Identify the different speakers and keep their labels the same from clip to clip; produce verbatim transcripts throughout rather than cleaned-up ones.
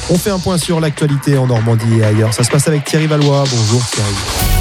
Speaker 1: On fait un point sur l'actualité en Normandie et ailleurs. Ça se passe avec Thierry Valois. Bonjour Thierry.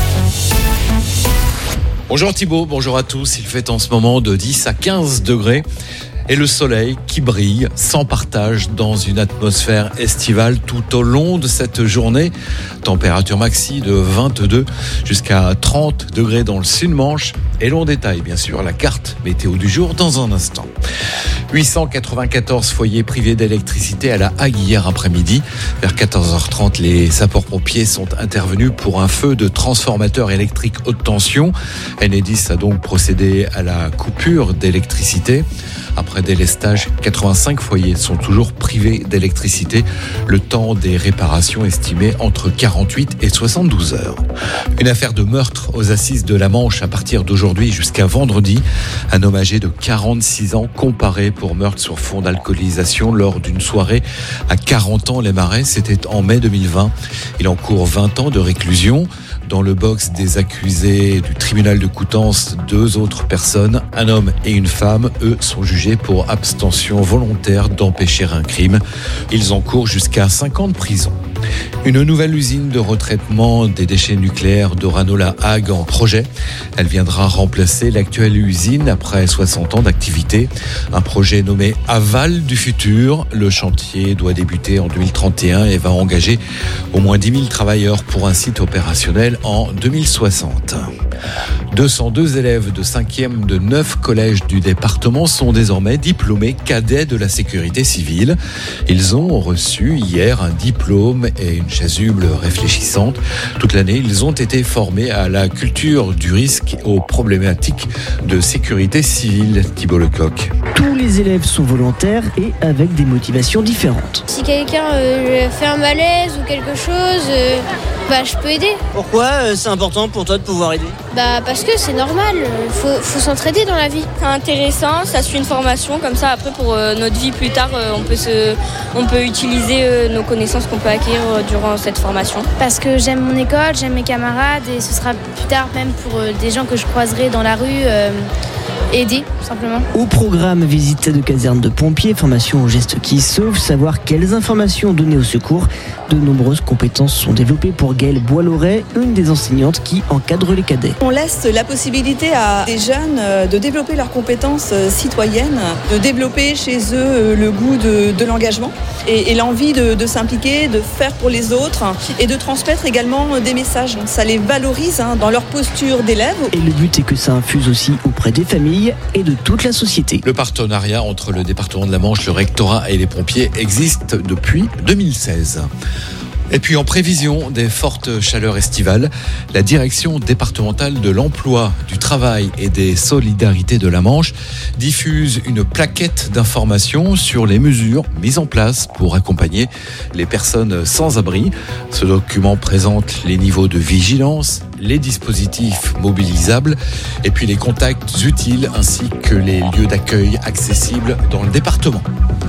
Speaker 2: Bonjour Thibaut, bonjour à tous. Il fait en ce moment de dix à quinze degrés. Et le soleil qui brille sans partage dans une atmosphère estivale tout au long de cette journée. Température maxi de vingt-deux jusqu'à trente degrés dans le sud-Manche. Et l'on détaille bien sûr la carte météo du jour dans un instant. huit cent quatre-vingt-quatorze foyers privés d'électricité à La Hague hier après-midi. Vers quatorze heures trente, les sapeurs-pompiers sont intervenus pour un feu de transformateur électrique haute tension. Enedis a donc procédé à la coupure d'électricité. Après délestage, quatre-vingt-cinq foyers sont toujours privés d'électricité. Le temps des réparations estimé entre quarante-huit et soixante-douze heures. Une affaire de meurtre aux assises de la Manche à partir d'aujourd'hui jusqu'à vendredi. Un homme âgé de quarante-six ans comparé pour meurtre sur fond d'alcoolisation lors d'une soirée à quarante ans les Marais. C'était en mai deux mille vingt. Il encourt vingt ans de réclusion. Dans le box des accusés du tribunal de Coutances, deux autres personnes, un homme et une femme, eux, sont jugés pour abstention volontaire d'empêcher un crime. Ils encourent jusqu'à cinq ans de prison. Une nouvelle usine de retraitement des déchets nucléaires d'Orano-La Hague en projet. Elle viendra remplacer l'actuelle usine après soixante ans d'activité. Un projet nommé Aval du futur. Le chantier doit débuter en deux mille trente et un et va engager au moins dix mille travailleurs pour un site opérationnel en deux mille soixante. deux cent deux élèves de cinquième de neuf collèges du département sont désormais diplômés cadets de la sécurité civile. Ils ont reçu hier un diplôme et une chasuble réfléchissante. Toute l'année, ils ont été formés à la culture du risque et aux problématiques de sécurité civile. Thibaut Lecoq.
Speaker 3: Tous les élèves sont volontaires et avec des motivations différentes.
Speaker 4: Si quelqu'un euh, fait un malaise ou quelque chose, euh, bah, je peux aider.
Speaker 5: Pourquoi euh, c'est important pour toi de pouvoir aider ?
Speaker 4: Bah, parce que c'est normal, il faut, faut s'entraider dans la vie.
Speaker 6: C'est intéressant, ça suit une formation, comme ça après pour euh, notre vie plus tard, euh, on, peut se, on peut utiliser euh, nos connaissances qu'on peut acquérir euh, durant cette formation.
Speaker 7: Parce que j'aime mon école, j'aime mes camarades et ce sera plus tard même pour euh, des gens que je croiserai dans la rue. Euh, Aider, simplement.
Speaker 3: Au programme visite de caserne de pompiers, formation aux gestes qui sauvent, savoir quelles informations donner au secours. De nombreuses compétences sont développées pour Gaëlle Boiloret, une des enseignantes qui encadre les cadets.
Speaker 8: On laisse la possibilité à des jeunes de développer leurs compétences citoyennes, de développer chez eux le goût de, de l'engagement et, et l'envie de, de s'impliquer, de faire pour les autres et de transmettre également des messages. Ça les valorise hein, dans leur posture d'élève.
Speaker 3: Et le but est que ça infuse aussi auprès des familles et de toute la société.
Speaker 2: Le partenariat entre le département de la Manche, le rectorat et les pompiers existe depuis deux mille seize. Et puis en prévision des fortes chaleurs estivales, la direction départementale de l'emploi, du travail et des solidarités de la Manche diffuse une plaquette d'informations sur les mesures mises en place pour accompagner les personnes sans abri. Ce document présente les niveaux de vigilance, les dispositifs mobilisables et puis les contacts utiles ainsi que les lieux d'accueil accessibles dans le département.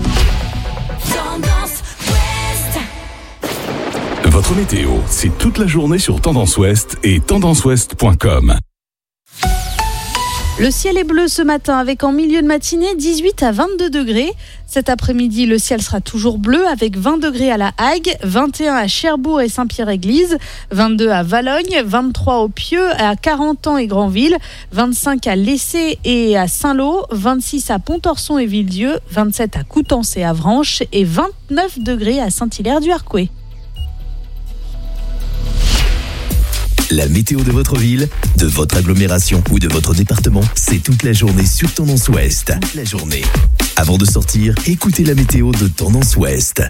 Speaker 9: Votre météo, c'est toute la journée sur Tendance Ouest et tendance ouest point com.
Speaker 10: Le ciel est bleu ce matin avec en milieu de matinée dix-huit à vingt-deux degrés. Cet après-midi, le ciel sera toujours bleu avec vingt degrés à La Hague, vingt et un à Cherbourg et Saint-Pierre-Église, vingt-deux à Valogne, vingt-trois au Pieux, à Carentan et Granville, vingt-cinq à Lessay et à Saint-Lô, vingt-six à Pontorson et Villedieu, vingt-sept à Coutances et Avranches et vingt-neuf degrés à Saint-Hilaire-du-Harcouët.
Speaker 11: La météo de votre ville, de votre agglomération ou de votre département, c'est toute la journée sur Tendance Ouest. Toute la journée. Avant de sortir, écoutez la météo de Tendance Ouest.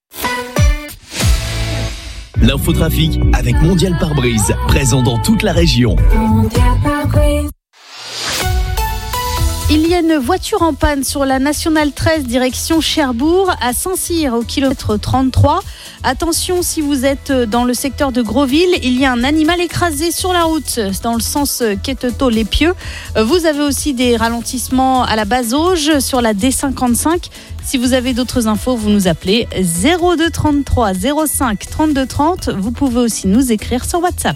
Speaker 11: L'infotrafic avec Mondial Pare-Brise, présent dans toute la région.
Speaker 10: Mondial Pare-Brise. Il y a une voiture en panne sur la nationale treize direction Cherbourg à Saint-Cyr au kilomètre trente-trois. Attention, si vous êtes dans le secteur de Grosville, il y a un animal écrasé sur la route dans le sens Quétetot-Les Pieux. Vous avez aussi des ralentissements à la Bazauge sur la D cinquante-cinq. Si vous avez d'autres infos, vous nous appelez zéro deux trente-trois zéro cinq trente-deux trente. Vous pouvez aussi nous écrire sur WhatsApp.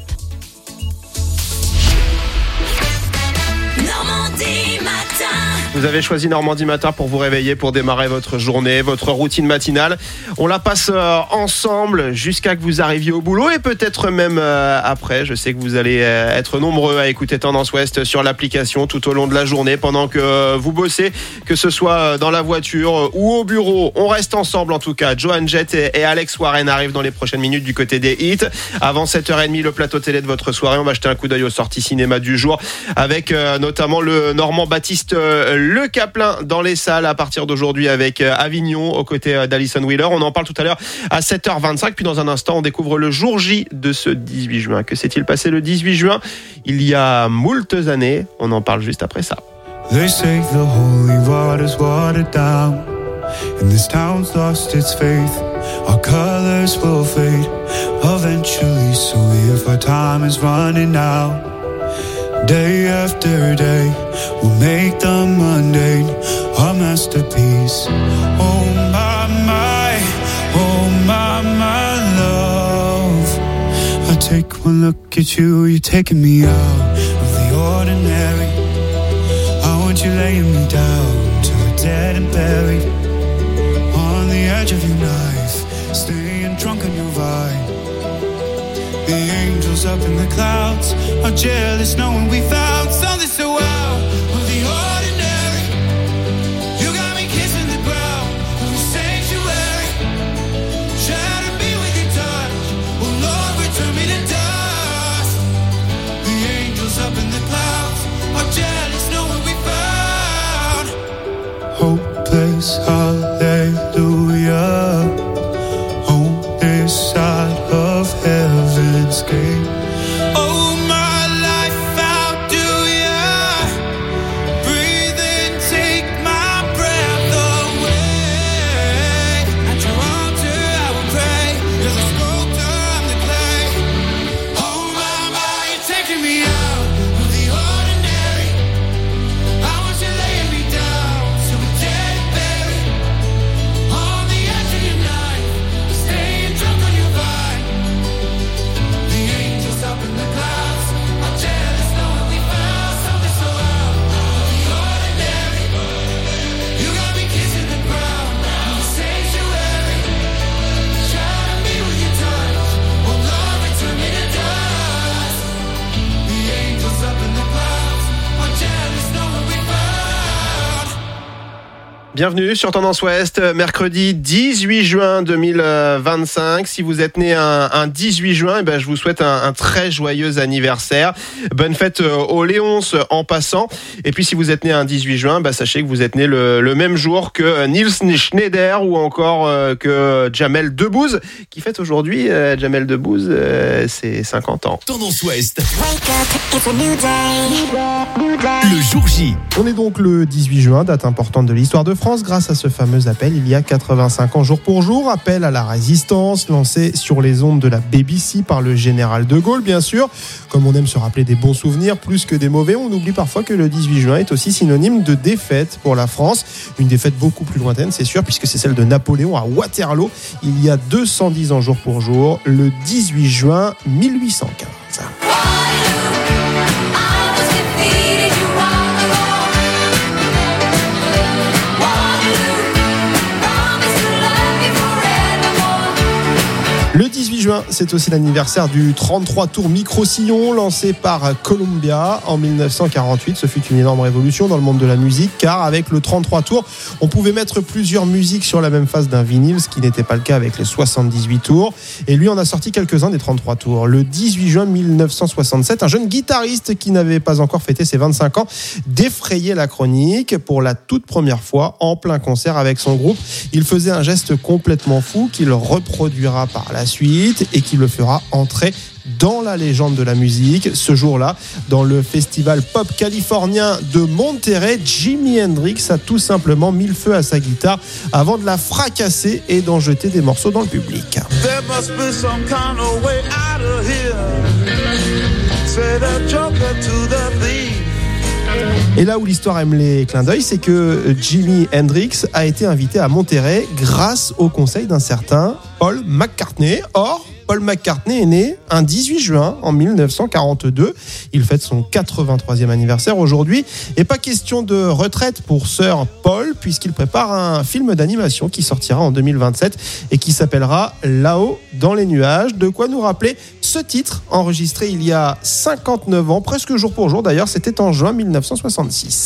Speaker 12: Vous avez choisi Normandie Matin pour vous réveiller, pour démarrer votre journée, votre routine matinale. On la passe euh, ensemble jusqu'à que vous arriviez au boulot et peut-être même euh, après. Je sais que vous allez euh, être nombreux à écouter Tendance Ouest sur l'application tout au long de la journée pendant que euh, vous bossez, que ce soit dans la voiture euh, ou au bureau. On reste ensemble en tout cas. Joan Jett et, et Alex Warren arrivent dans les prochaines minutes du côté des hits. Avant sept heures trente, le plateau télé de votre soirée. On va jeter un coup d'œil aux sorties cinéma du jour avec euh, notamment le Normand Baptiste euh, Le Caplin dans les salles à partir d'aujourd'hui avec euh, Avignon aux côtés euh, d'Alison Wheeler. On en parle tout à l'heure à sept heures vingt-cinq. Puis dans un instant, on découvre le jour J de ce dix-huit juin. Que s'est-il passé le dix-huit juin il y a moultes années? On en parle juste après ça.
Speaker 13: They say the holy water's watered down and this town's lost its faith. Our colors will fade eventually, so if our time is running out, day after day we'll make the mundane our masterpiece. Oh my, my, oh my, my love, I take one look at you, you're taking me out of the ordinary. I want you laying me down till we're dead and buried on the edge of your knife, staying drunk on your vine. The angels up in the clouds are jealous knowing we found something so out of the ordinary. You got me kissing the ground of the sanctuary, trying to be with your touch. Oh Lord, return me to dust. The angels up in the clouds are jealous knowing we found hopeless hallelujah on this side of heaven's gate. Oh my life, how do ya breathe and take my breath away? At your altar I will pray, you're the sculptor, I'm the clay. Oh my, my, you're taking me out of the ordinary. I want you laying me down so we're dead and buried on the edge of your knife, staying drunk on your vine. The angels up in the clouds are jealous knowing we found something so out of the ordinary. You got me kissing the ground of the sanctuary, trying to be with your touch. Oh Lord, return me to dust. The angels up in the clouds are jealous knowing we found.
Speaker 12: Bienvenue sur Tendance Ouest, mercredi dix-huit juin deux mille vingt-cinq. Si vous êtes né un, un dix-huit juin, eh ben je vous souhaite un, un très joyeux anniversaire. Bonne fête aux Léonces en passant. Et puis si vous êtes né un dix-huit juin, bah sachez que vous êtes né le, le même jour que Nils Schneider ou encore euh, que Jamel Debbouze qui fête aujourd'hui. Euh, Jamel Debbouze, euh, c'est cinquante ans.
Speaker 11: Tendance Ouest. Le jour J.
Speaker 1: On est donc le dix-huit juin, date importante de l'histoire de France, grâce à ce fameux appel il y a quatre-vingt-cinq ans jour pour jour, appel à la résistance lancé sur les ondes de la B B C par le général de Gaulle, bien sûr. Comme on aime se rappeler des bons souvenirs plus que des mauvais, on oublie parfois que le dix-huit juin est aussi synonyme de défaite pour la France. Une défaite beaucoup plus lointaine, c'est sûr, puisque c'est celle de Napoléon à Waterloo il y a deux cent dix ans jour pour jour, le dix-huit juin mille huit cent quinze. Le dix-huit juin, c'est aussi l'anniversaire du trente-trois tours micro-sillon lancé par Columbia en mille neuf cent quarante-huit. Ce fut une énorme révolution dans le monde de la musique car avec le trente-trois tours, on pouvait mettre plusieurs musiques sur la même face d'un vinyle, ce qui n'était pas le cas avec les soixante-dix-huit tours. Et lui en a sorti quelques-uns des trente-trois tours. Le dix-huit juin mille neuf cent soixante-sept, un jeune guitariste qui n'avait pas encore fêté ses vingt-cinq ans défrayait la chronique pour la toute première fois en plein concert avec son groupe. Il faisait un geste complètement fou qu'il reproduira par la suite et qui le fera entrer dans la légende de la musique. Ce jour-là, dans le festival pop californien de Monterey, Jimi Hendrix a tout simplement mis le feu à sa guitare avant de la fracasser et d'en jeter des morceaux dans le public. There must be some kind of way out of here. Say the joker to the thief. Et là où l'histoire aime les clins d'œil, c'est que Jimi Hendrix a été invité à Monterey grâce au conseil d'un certain Paul McCartney. Or, Paul McCartney est né un dix-huit juin en dix-neuf cent quarante-deux. Il fête son quatre-vingt-troisième anniversaire aujourd'hui. Et pas question de retraite pour Sir Paul, puisqu'il prépare un film d'animation qui sortira en deux mille vingt-sept et qui s'appellera Là-haut dans les nuages. De quoi nous rappeler ce titre, enregistré il y a cinquante-neuf ans, presque jour pour jour d'ailleurs, c'était en juin dix-neuf cent soixante-six.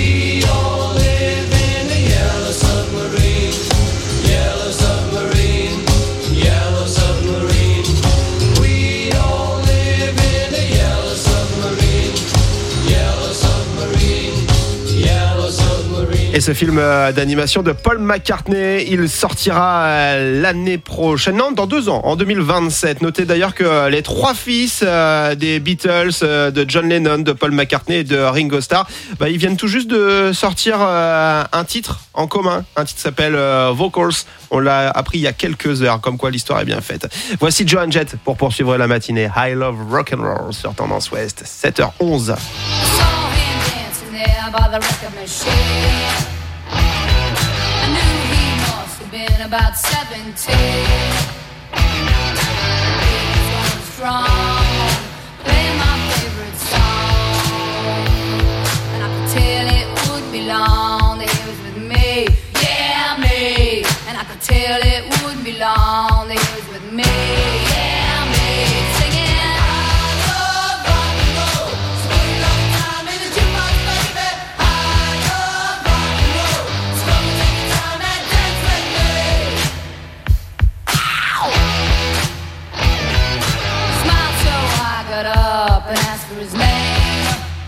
Speaker 12: Et ce film d'animation de Paul McCartney, il sortira l'année prochaine, non, dans deux ans, en deux mille vingt-sept. Notez d'ailleurs que les trois fils des Beatles, de John Lennon, de Paul McCartney et de Ringo Starr, bah, ils viennent tout juste de sortir un titre en commun. Un titre s'appelle Vocals. On l'a appris il y a quelques heures, comme quoi l'histoire est bien faite. Voici Joan Jett pour poursuivre la matinée. I Love Rock'n'Roll sur Tendance Ouest, sept heures onze.
Speaker 14: By the record machine, I knew he must have been about seventeen. He was strong, playing my favorite song, and I could tell it would be long that he was with me, yeah me. And I could tell it wouldn't be long that he was with me, yeah me. Singing. Up and ask for his name.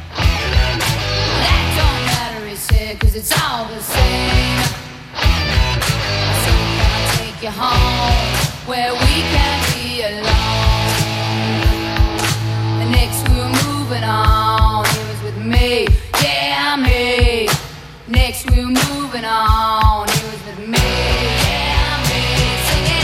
Speaker 14: That don't matter, he said, cause it's all the same. So can I take you home where we can be alone? And next we were moving on, he was with me, yeah me. Next we were moving on, he was with me, yeah me. Singing.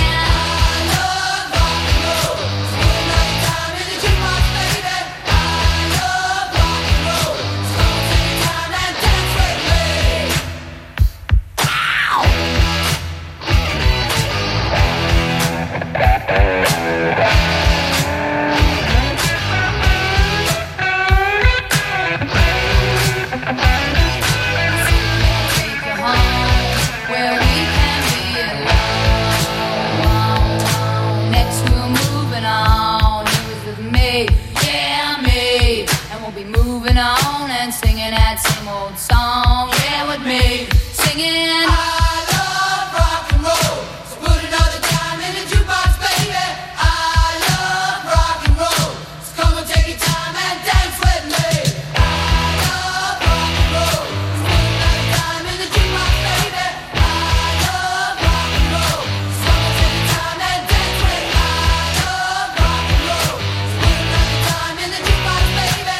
Speaker 14: On and singing that same old song, yeah, with me, singing. I love rock and roll, so put another time in the jukebox, baby. I love rock and roll, so come and take your time and dance with me. I love rock and roll, so put another time in the jukebox, baby. I love rock and roll, so come and take your time and dance with me. I love rock and roll, so put another time in the jukebox, baby.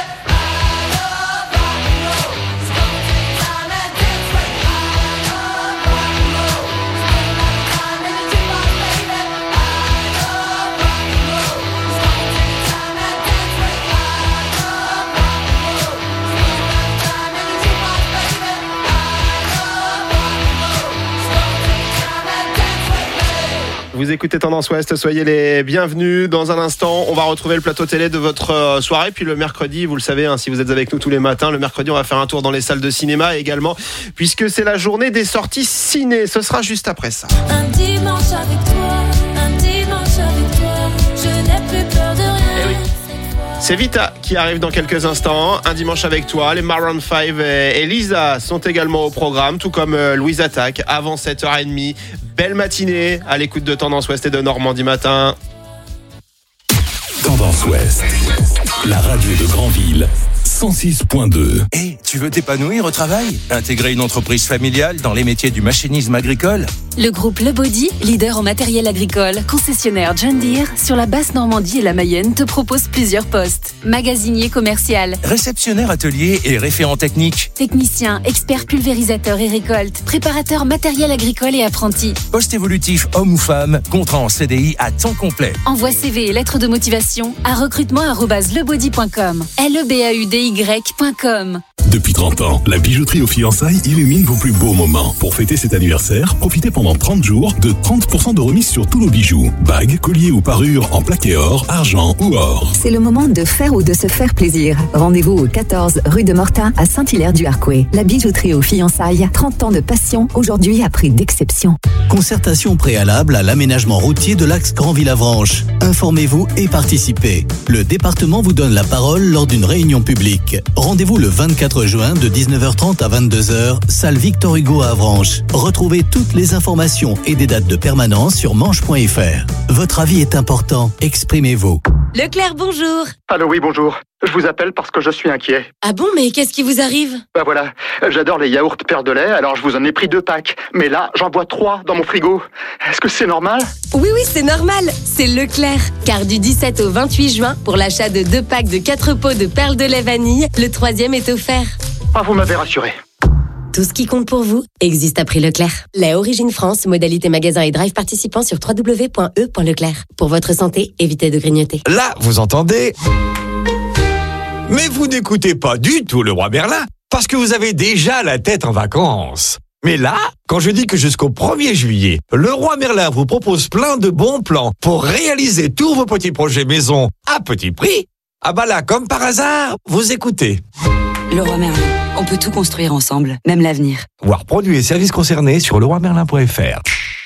Speaker 12: Vous écoutez Tendance Ouest, soyez les bienvenus. Dans un instant, on va retrouver le plateau télé de votre soirée. Puis le mercredi, vous le savez, hein, si vous êtes avec nous tous les matins, le mercredi, on va faire un tour dans les salles de cinéma également, puisque c'est la journée des sorties ciné. Ce sera juste après ça.
Speaker 14: Un dimanche avec toi, un dimanche avec toi, je n'ai plus peur de rien.
Speaker 12: Eh oui. C'est Vita qui arrive dans quelques instants. Un dimanche avec toi. Les Maroon cinq et Lisa sont également au programme, tout comme Louise Attaque, avant sept heures trente. Belle matinée à l'écoute de Tendance Ouest et de Normandie Matin.
Speaker 9: Tendance Ouest, la radio de Granville, cent six virgule deux.
Speaker 15: Et hey, tu veux t'épanouir au travail? Intégrer une entreprise familiale dans les métiers du machinisme agricole?
Speaker 16: Le groupe Le Body, leader en matériel agricole, concessionnaire John Deere sur la basse Normandie et la Mayenne, te propose plusieurs postes. Magasinier commercial,
Speaker 15: réceptionnaire atelier et référent technique,
Speaker 16: technicien, expert pulvérisateur et récolte, préparateur matériel agricole et apprenti.
Speaker 15: Poste évolutif homme ou femme, contrat en C D I à temps complet.
Speaker 16: Envoie C V et lettres de motivation à recrutement arobase lebody point com. L E B A U D Y point com.
Speaker 9: Depuis trente ans, la bijouterie aux fiançailles illumine vos plus beaux moments. Pour fêter cet anniversaire, profitez pendant trente jours de trente pour cent de remise sur tous nos bijoux. Bagues, colliers ou parures en plaqué or, argent ou or.
Speaker 17: C'est le moment de faire ou de se faire plaisir. Rendez-vous au quatorze rue de Morta à Saint-Hilaire-du-Harcouët. La bijouterie aux fiançailles, trente ans de passion, aujourd'hui à prix d'exception.
Speaker 18: Concertation préalable à l'aménagement routier de l'axe Grand-Villavranche. Informez-vous et participez. Le département vous donne la parole lors d'une réunion publique. Rendez-vous le vingt-quatre juin de dix-neuf heures trente à vingt-deux heures, salle Victor Hugo à Avranches. Retrouvez toutes les informations et des dates de permanence sur manche point f r. Votre avis est important, exprimez-vous.
Speaker 19: Leclerc, bonjour.
Speaker 20: Allô, oui, bonjour. Je vous appelle parce que je suis inquiet.
Speaker 19: Ah bon, mais qu'est-ce qui vous arrive?
Speaker 20: Bah voilà, j'adore les yaourts Père de lait, alors je vous en ai pris deux packs. Mais là, j'en bois trois dans mon frigo. Est-ce que c'est normal?
Speaker 19: Oui, oui, c'est normal. C'est Leclerc. Car du dix-sept au vingt-huit juin, pour l'achat de deux packs de quatre pots de perles de lait vanille, le troisième est offert.
Speaker 20: Ah, vous m'avez rassuré.
Speaker 19: Tout ce qui compte pour vous existe à prix Leclerc. Lait Origine France, modalité magasin et drive participant sur w w w point e point leclerc. Pour votre santé, évitez de grignoter.
Speaker 21: Là, vous entendez? Mais vous n'écoutez pas du tout le roi Merlin, parce que vous avez déjà la tête en vacances. Mais là, quand je dis que jusqu'au premier juillet, le roi Merlin vous propose plein de bons plans pour réaliser tous vos petits projets maison à petit prix, ah bah là, comme par hasard, vous écoutez.
Speaker 22: Le roi Merlin, on peut tout construire ensemble, même l'avenir.
Speaker 21: Voir produits et services concernés sur le roi merlin point f r.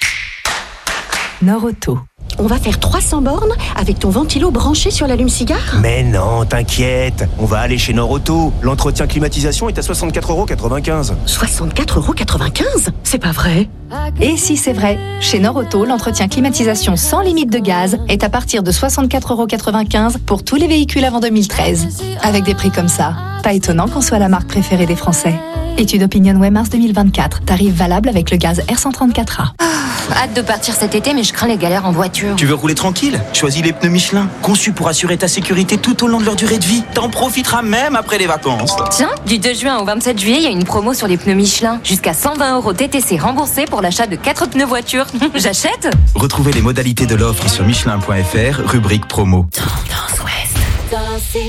Speaker 17: Nord-Auto.
Speaker 23: On va faire trois cents bornes avec ton ventilo branché sur l'allume-cigare?
Speaker 24: Mais non, t'inquiète, on va aller chez Nord-Auto. L'entretien climatisation est à soixante-quatre euros quatre-vingt-quinze.
Speaker 23: soixante-quatre euros quatre-vingt-quinze? C'est pas vrai?
Speaker 25: Et si c'est vrai, chez Nord-Auto, l'entretien climatisation sans limite de gaz est à partir de soixante-quatre euros quatre-vingt-quinze pour tous les véhicules avant deux mille treize. Avec des prix comme ça, pas étonnant qu'on soit la marque préférée des Français. Étude Opinionway mars deux mille vingt-quatre. Tarif valable avec le gaz R cent trente-quatre A.
Speaker 23: Hâte de partir cet été, mais je crains les galères en voiture.
Speaker 24: Tu veux rouler tranquille? Choisis les pneus Michelin, conçus pour assurer ta sécurité tout au long de leur durée de vie. T'en profiteras même après les vacances.
Speaker 23: Tiens, du deux juin au vingt-sept juillet, il y a une promo sur les pneus Michelin. Jusqu'à cent vingt euros T T C remboursés pour l'achat de quatre pneus voiture. J'achète?
Speaker 24: Retrouvez les modalités de l'offre sur michelin point f r, rubrique promo.
Speaker 23: Tendance Ouest.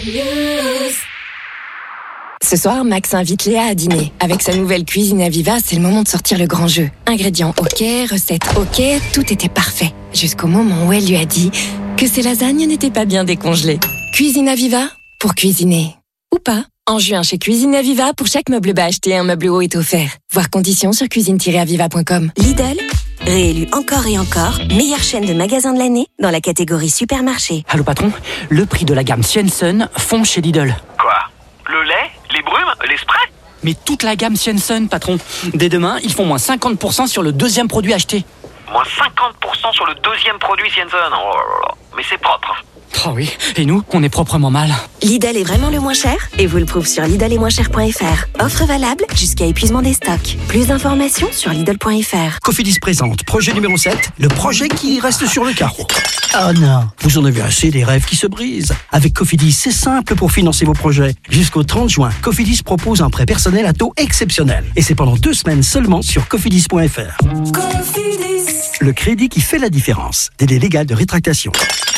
Speaker 23: Ce soir, Max invite Léa à dîner. Avec sa nouvelle cuisine à Viva, c'est le moment de sortir le grand jeu. Ingrédients ok, recettes ok, tout était parfait. Jusqu'au moment où elle lui a dit que ses lasagnes n'étaient pas bien décongelées. Cuisine à Viva, pour cuisiner. Ou pas. En juin, chez Cuisine à Viva, pour chaque meuble bas acheté, un meuble haut est offert. Voir conditions sur cuisine tiret aviva point com.
Speaker 26: Lidl, réélu encore et encore, meilleure chaîne de magasins de l'année dans la catégorie supermarché.
Speaker 27: Allô patron, le prix de la gamme Swenson fond chez Lidl.
Speaker 28: Quoi? Le lait? Les brumes? Les sprays?
Speaker 27: Mais toute la gamme Swenson, patron. Dès demain, ils font moins cinquante pour cent sur le deuxième produit acheté.
Speaker 28: Moins cinquante pour cent sur le deuxième produit Swenson. Oh là là. Mais c'est propre.
Speaker 27: Oh oui, et nous, on est proprement mal.
Speaker 26: Lidl est vraiment le moins cher et vous le prouve sur lidl et moins cher point f r. Offre valable jusqu'à épuisement des stocks. Plus d'informations sur lidl point f r.
Speaker 29: Cofidis présente projet numéro sept, le projet qui reste sur le carreau. Oh non, vous en avez assez des rêves qui se brisent. Avec Cofidis, c'est simple pour financer vos projets. Jusqu'au trente juin, Cofidis propose un prêt personnel à taux exceptionnel. Et c'est pendant deux semaines seulement sur cofidis point f r. Cofidis. Le crédit qui fait la différence. Délai légal de rétractation.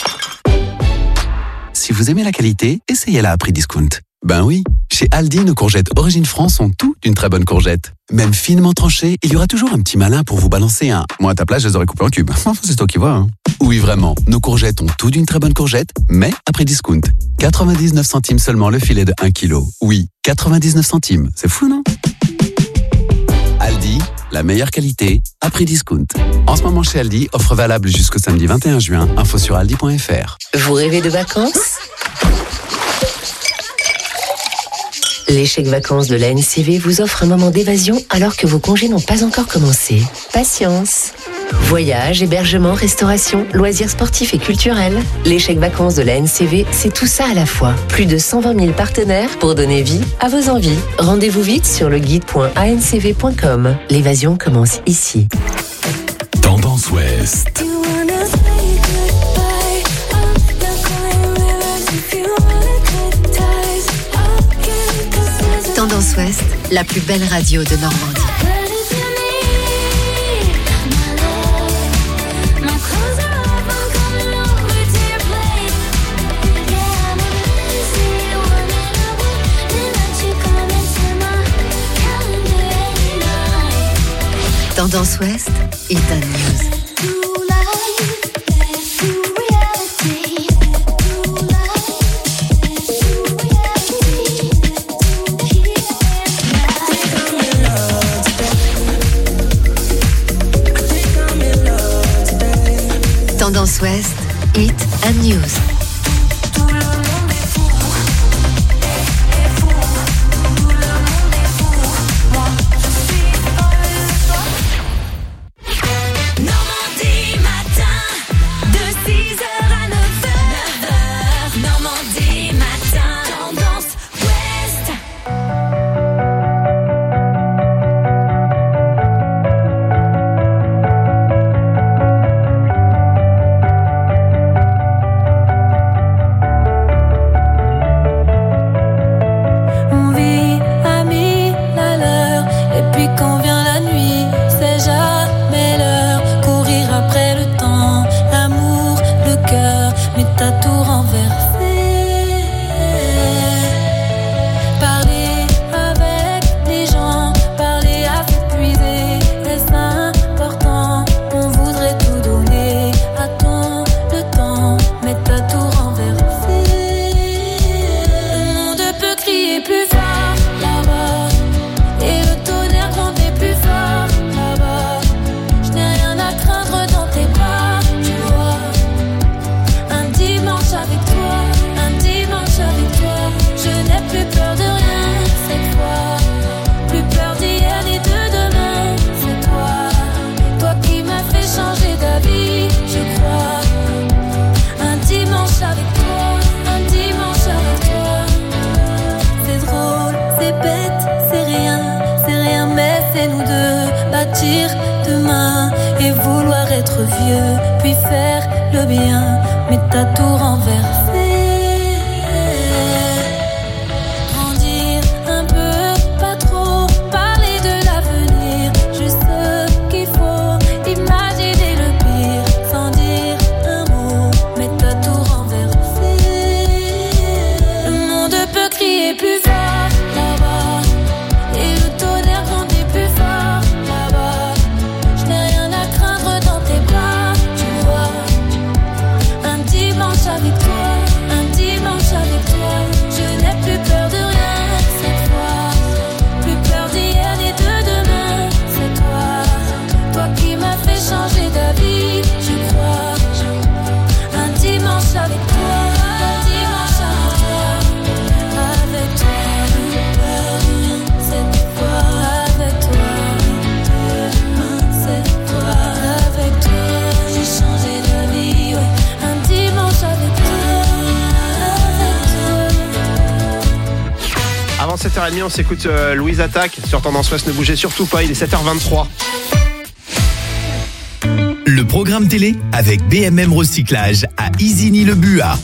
Speaker 30: Si vous aimez la qualité, essayez-la à prix discount. Ben oui, chez Aldi, nos courgettes Origine France sont tout d'une très bonne courgette. Même finement tranchées, il y aura toujours un petit malin pour vous balancer un « moi à ta place, je les aurais coupées en cubes ». Enfin, c'est toi qui vois. Hein. Oui, vraiment, nos courgettes ont tout d'une très bonne courgette, mais à prix discount. quatre-vingt-dix-neuf centimes seulement le filet de un kilo. Oui, quatre-vingt-dix-neuf centimes. C'est fou, non? Aldi, la meilleure qualité, à prix discount. En ce moment chez Aldi, offre valable jusqu'au samedi vingt et un juin. Info sur aldi point f r.
Speaker 23: Vous rêvez de vacances? Les chèques vacances de la N C V vous offrent un moment d'évasion alors que vos congés n'ont pas encore commencé. Patience. Voyages, hébergement, restauration, loisirs sportifs et culturels. Les chèques vacances de la N C V, c'est tout ça à la fois. Plus de cent vingt mille partenaires pour donner vie à vos envies. Rendez-vous vite sur le guide point a n c v point com. L'évasion commence ici.
Speaker 9: Tendance Ouest.
Speaker 17: Tendance Ouest, la plus belle radio de Normandie.
Speaker 23: Tendance Ouest, Hit and News. Tendance Ouest, Hit and News.
Speaker 2: Demain et vouloir être vieux, puis faire le bien, mais t'as tout renversé. Grandir un peu, pas trop, parler de l'avenir, juste ce qu'il faut, imaginer le pire, sans dire un mot, mais t'as tout renversé. Le monde peut crier plus fort là-bas, et le tonnerre grandit plus fort là-bas. Avec toi, un dimanche avec toi, je n'ai plus peur de rien cette fois, plus peur d'hier ni de demain, c'est toi, toi qui m'as fait changer d'avis, je crois, un dimanche avec toi, un dimanche avec toi, avec toi, cette fois, avec toi, cette fois, avec toi, j'ai changé d'avis, ouais.
Speaker 12: Avant sept heures trente, on s'écoute euh, Louise Attaque sur Tendance Ouest. Ne bougez surtout pas, il est sept heures vingt-trois.
Speaker 3: Le programme télé avec B M M Recyclage à Isigny-le-Buat.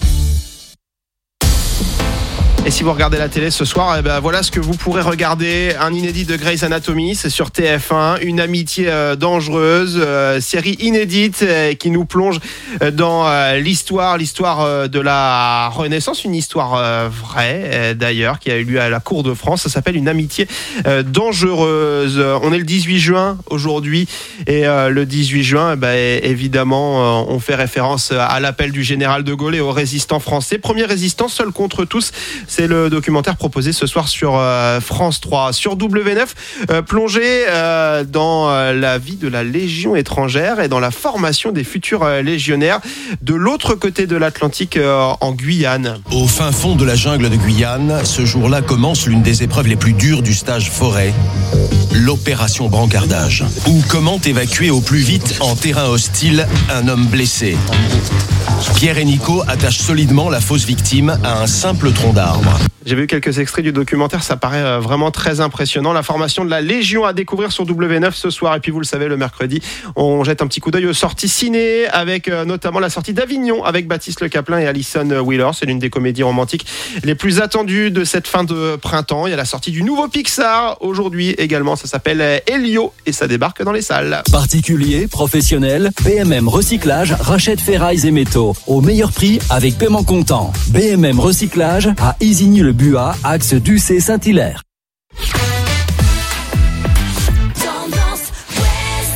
Speaker 12: Et si vous regardez la télé ce soir, eh ben voilà ce que vous pourrez regarder. Un inédit de Grey's Anatomy, c'est sur T F un. Une amitié euh, dangereuse, euh, série inédite euh, qui nous plonge dans euh, l'histoire, l'histoire euh, de la Renaissance, une histoire euh, vraie euh, d'ailleurs, qui a eu lieu à la cour de France. Ça s'appelle Une amitié euh, dangereuse. On est le dix-huit juin aujourd'hui, et euh, le dix-huit juin, eh ben, évidemment, euh, on fait référence à l'appel du général de Gaulle et aux résistants français. Premier résistant, seul contre tous. C'est le documentaire proposé ce soir sur euh, France trois. Sur W neuf, euh, plongé euh, dans euh, la vie de la Légion étrangère et dans la formation des futurs euh, légionnaires de l'autre côté de l'Atlantique, euh, en Guyane.
Speaker 4: Au fin fond de la jungle de Guyane, ce jour-là commence l'une des épreuves les plus dures du stage forêt, l'opération brancardage. Ou comment évacuer au plus vite en terrain hostile un homme blessé. Pierre et Nico attachent solidement la fausse victime à un simple tronc d'arbre.
Speaker 12: J'ai vu quelques extraits du documentaire, ça paraît vraiment très impressionnant. La formation de la Légion à découvrir sur W neuf ce soir. Et puis vous le savez, le mercredi, on jette un petit coup d'œil aux sorties ciné, avec notamment la sortie d'Avignon avec Baptiste Le Caplin et Alison Wheeler. C'est l'une des comédies romantiques les plus attendues de cette fin de printemps. Il y a la sortie du nouveau Pixar aujourd'hui également. Ça s'appelle Elio et ça débarque dans les salles.
Speaker 5: Particuliers, professionnels, B M M Recyclage rachète ferrailles et métaux au meilleur prix avec paiement comptant. B M M Recyclage à Isigny-le-Buat, axe Ducé Saint-Hilaire.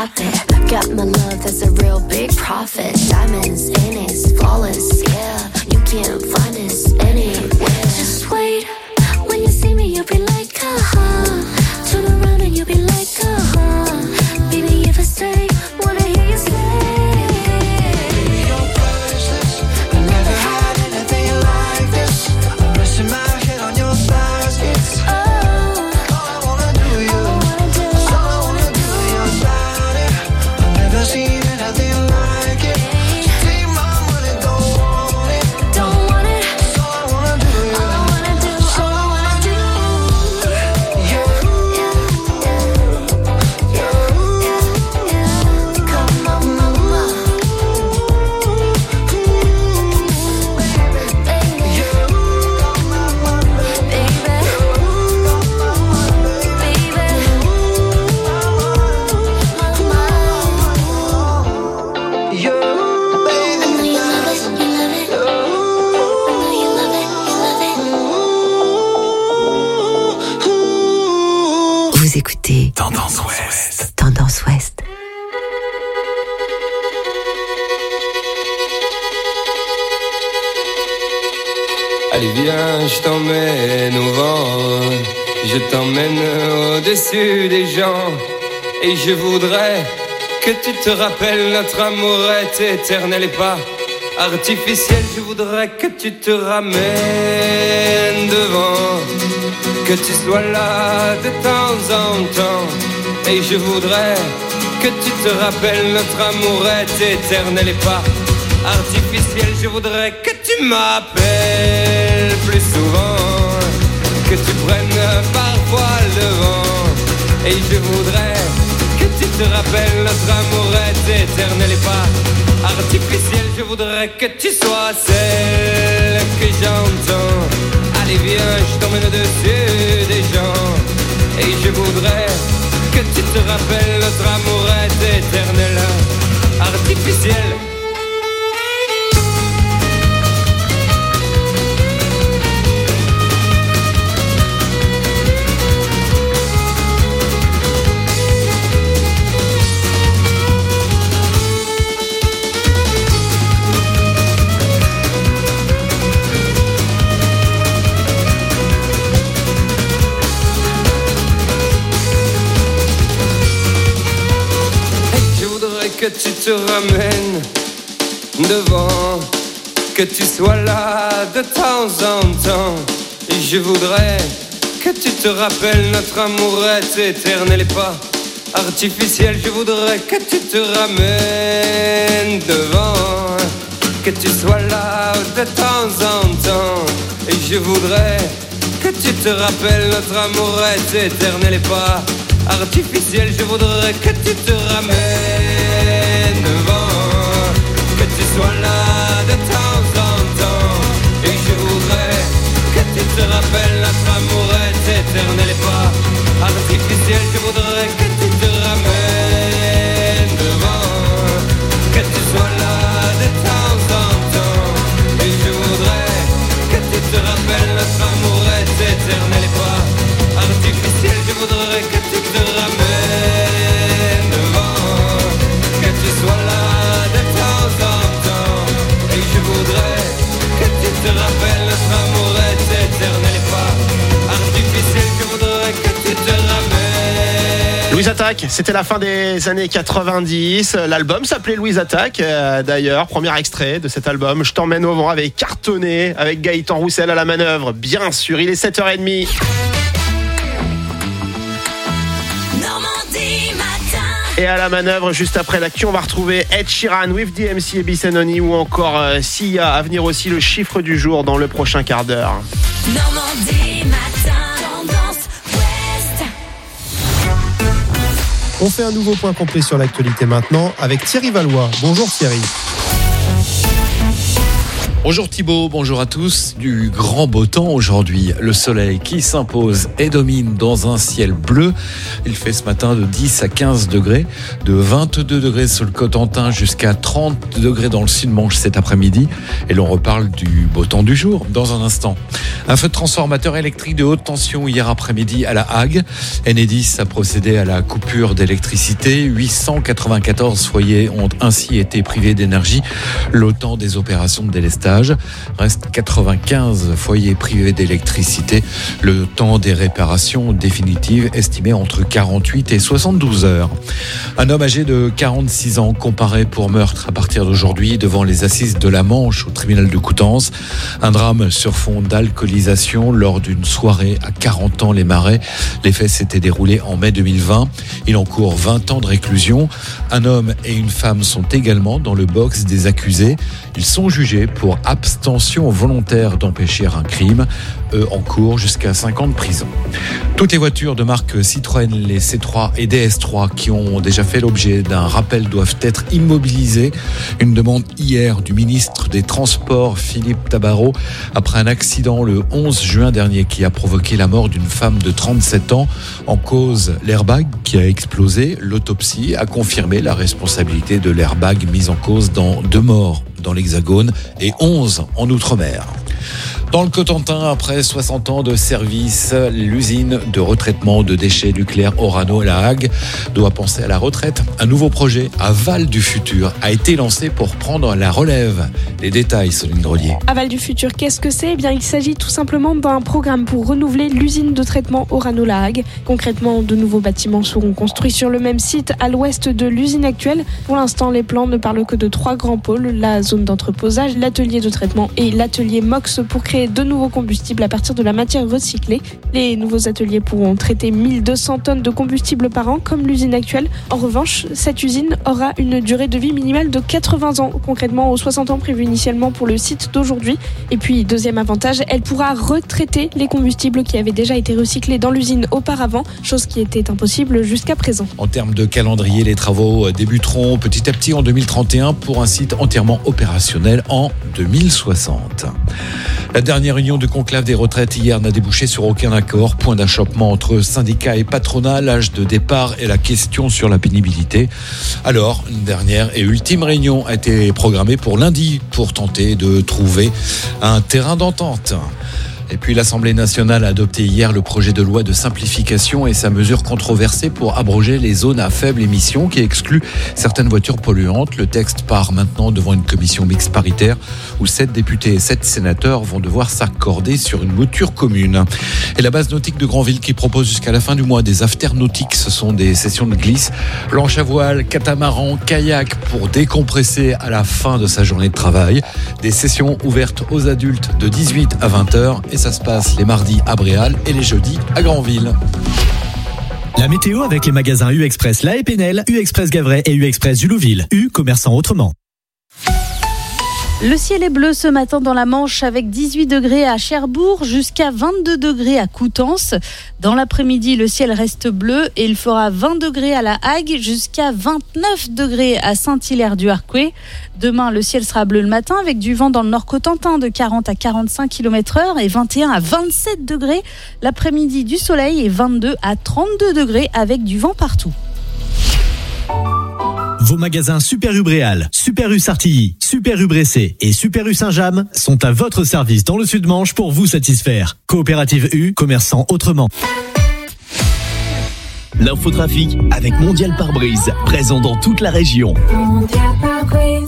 Speaker 2: got it. Got my love, that's a real big profit. Diamonds in it, flawless, yeah. You can't find us anywhere. Just wait, when you see me, you'll be like, uh-huh. Turn around and you'll be like, uh-huh. Baby, if I stay, wanna hear you say.
Speaker 18: Tendance Ouest. Tendance Ouest.
Speaker 1: Allez viens, je t'emmène au vent, je t'emmène au-dessus des gens, et je voudrais que tu te rappelles notre amour est éternel et pas artificiel. Je voudrais que tu te ramènes devant, que tu sois là de temps en temps, et je voudrais que tu te rappelles notre amour est éternel et pas artificiel. Je voudrais que tu m'appelles plus souvent, que tu prennes parfois le vent, et je voudrais que tu te rappelles notre amour est éternel et pas artificiel. Je voudrais que tu sois celle que j'entends. Allez viens, je t'emmène au-dessus des gens, et je voudrais que tu te rappelles notre amour est éternel, artificiel. Que tu te ramènes devant, que tu sois là de temps en temps, et je voudrais que tu te rappelles notre amour est éternel et pas artificiel. Je voudrais que tu te ramènes devant, que tu sois là de temps en temps, et je voudrais que tu te rappelles notre amour est éternel et pas artificiel. Je voudrais que tu te ramènes devant, que tu sois là de temps en temps, et je voudrais que tu te rappelles notre amour est éternel et pas artificiel. Je voudrais que tu te ramènes devant, que tu sois là de temps en temps, et je voudrais que tu te rappelles notre amour est éternel et pas artificiel. Je voudrais que tu te ramènes devant, que tu sois là de temps en temps, et je voudrais que tu te rappelles notre amour est éternel et pas artificiel. Je voudrais que tu te ramènes.
Speaker 12: Louise Attaque, c'était la fin des années quatre-vingt-dix. L'album s'appelait Louise Attaque, euh, d'ailleurs. Premier extrait de cet album. Je t'emmène au vent avec cartonné, avec Gaëtan Roussel à la manœuvre. Bien sûr, il est sept heures trente. Et à la manœuvre, juste après l'actu, on va retrouver Ed Sheeran, With D M C et Bissanoni, ou encore euh, Sia. À venir aussi le chiffre du jour dans le prochain quart d'heure.
Speaker 2: Normandie matin, tendance ouest.
Speaker 6: On fait un nouveau point complet sur l'actualité maintenant avec Thierry Valois. Bonjour Thierry.
Speaker 7: Bonjour Thibaut, bonjour à tous. Du grand beau temps aujourd'hui. Le soleil qui s'impose et domine dans un ciel bleu. Il fait ce matin de dix à quinze degrés, de vingt-deux degrés sur le Cotentin jusqu'à trente degrés dans le Sud-Manche cet après-midi. Et l'on reparle du beau temps du jour dans un instant. Un feu de transformateur électrique de haute tension hier après-midi à La Hague. Enedis a procédé à la coupure d'électricité. huit cent quatre-vingt-quatorze foyers ont ainsi été privés d'énergie le temps des opérations de délestage. Reste quatre-vingt-quinze foyers privés d'électricité. Le temps des réparations définitives estimé entre quarante-huit et soixante-douze heures. Un homme âgé de quarante-six ans comparé pour meurtre à partir d'aujourd'hui devant les assises de la Manche au tribunal de Coutances. Un drame sur fond d'alcoolisation lors d'une soirée à quarante ans les Marais. Les faits s'étaient déroulés en mai deux mille vingt. Il encourt vingt ans de réclusion. Un homme et une femme sont également dans le box des accusés. Ils sont jugés pour abstention volontaire d'empêcher un crime. Eux encourent jusqu'à cinq ans de prison. Toutes les voitures de marque Citroën, les C trois et D S trois qui ont déjà fait l'objet d'un rappel doivent être immobilisées. Une demande hier du ministre des Transports, Philippe Tabarot, après un accident le onze juin dernier qui a provoqué la mort d'une femme de trente-sept ans. En cause, l'airbag qui a explosé. L'autopsie a confirmé la responsabilité de l'airbag mis en cause dans deux morts dans l'Hexagone et onze en Outre-mer. Dans le Cotentin, après soixante ans de service, l'usine de retraitement de déchets nucléaires Orano La Hague doit penser à la retraite. Un nouveau projet à Val du Futur a été lancé pour prendre la relève. Les détails, Soline Grelier.
Speaker 8: À Val du Futur, qu'est-ce que c'est ? Eh bien, il s'agit tout simplement d'un programme pour renouveler l'usine de traitement Orano La Hague. Concrètement, de nouveaux bâtiments seront construits sur le même site à l'ouest de l'usine actuelle. Pour l'instant, les plans ne parlent que de trois grands pôles, la zone d'entreposage, l'atelier de traitement et l'atelier M O X pour créer de nouveaux combustibles à partir de la matière recyclée. Les nouveaux ateliers pourront traiter mille deux cents tonnes de combustible par an comme l'usine actuelle. En revanche, cette usine aura une durée de vie minimale de quatre-vingts ans, concrètement aux soixante ans prévus initialement pour le site d'aujourd'hui. Et puis, deuxième avantage, elle pourra retraiter les combustibles qui avaient déjà été recyclés dans l'usine auparavant, chose qui était impossible jusqu'à présent.
Speaker 7: En termes de calendrier, les travaux débuteront petit à petit en deux mille trente et un pour un site entièrement opérationnel en deux mille soixante. La dernière réunion de conclave des retraites hier n'a débouché sur aucun accord. Point d'achoppement entre syndicats et patronat, l'âge de départ et la question sur la pénibilité. Alors, une dernière et ultime réunion a été programmée pour lundi pour tenter de trouver un terrain d'entente. Et puis l'Assemblée nationale a adopté hier le projet de loi de simplification et sa mesure controversée pour abroger les zones à faible émission qui excluent certaines voitures polluantes. Le texte part maintenant devant une commission mixte paritaire où sept députés et sept sénateurs vont devoir s'accorder sur une mouture commune. Et la base nautique de Granville qui propose jusqu'à la fin du mois des afters nautiques. Ce sont des sessions de glisse, planche à voile, catamaran, kayak pour décompresser à la fin de sa journée de travail. Des sessions ouvertes aux adultes de dix-huit à vingt heures et ça se passe les mardis à Bréal et les jeudis à Granville.
Speaker 3: La météo avec les magasins U-Express La Épinel, U-Express Gavray et U-Express Julouville. U, commerçant autrement.
Speaker 10: Le ciel est bleu ce matin dans la Manche avec dix-huit degrés à Cherbourg jusqu'à vingt-deux degrés à Coutances. Dans l'après-midi, le ciel reste bleu et il fera vingt degrés à La Hague jusqu'à vingt-neuf degrés à Saint-Hilaire-du-Harcouët. Demain, le ciel sera bleu le matin avec du vent dans le nord Cotentin de quarante à quarante-cinq kilomètres heure et vingt et un à vingt-sept degrés. L'après-midi, du soleil et vingt-deux à trente-deux degrés avec du vent partout.
Speaker 3: Vos magasins Super U Bréal, Super U Sartilly, Super U Bressé et Super U Saint-James sont à votre service dans le Sud-Manche pour vous satisfaire. Coopérative U, commerçant autrement. L'infotrafic avec Mondial Pare-Brise, présent dans toute la région.
Speaker 10: Mondial Pare-Brise.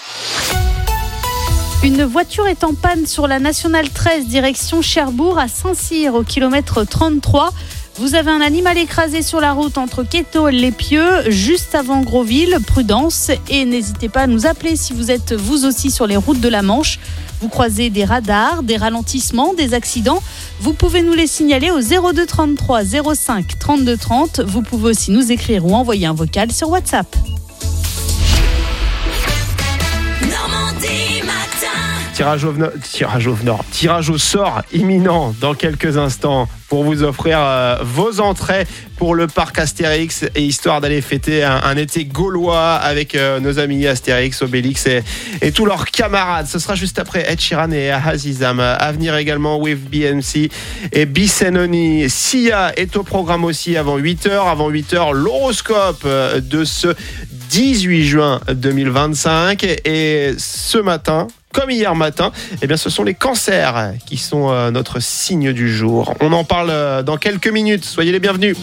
Speaker 10: Une voiture est en panne sur la nationale treize, direction Cherbourg à Saint-Cyr au kilomètre trente-trois. Vous avez un animal écrasé sur la route entre Quétaux et Les Pieux, juste avant Grosville. Prudence et n'hésitez pas à nous appeler si vous êtes vous aussi sur les routes de la Manche. Vous croisez des radars, des ralentissements, des accidents. Vous pouvez nous les signaler au zéro deux trente-trois zéro cinq trente-deux trente. Vous pouvez aussi nous écrire ou envoyer un vocal sur WhatsApp.
Speaker 2: Normandie matin.
Speaker 12: Tirage au, tirage au, tirage au sort imminent dans quelques instants pour vous offrir euh, vos entrées pour le parc Astérix et histoire d'aller fêter un, un été gaulois avec euh, nos amis Astérix, Obélix et, et tous leurs camarades. Ce sera juste après Ed Sheeran et Azizam. À venir également with B M C et Bissenoni. Sia est au programme aussi avant huit heures. Avant huit heures, l'horoscope de ce dix-huit juin deux mille vingt-cinq. Et ce matin, comme hier matin, eh bien, ce sont les cancers qui sont euh, notre signe du jour. On en parle euh, dans quelques minutes. Soyez les bienvenus.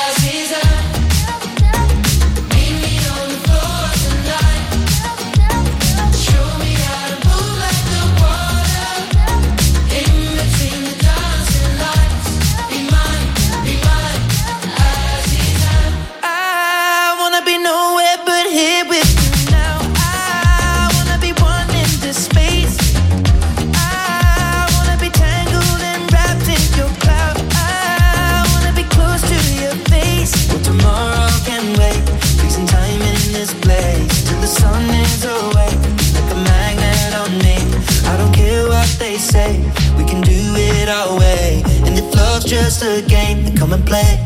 Speaker 11: Say we can do it our way, and if love's just a game, then come and play.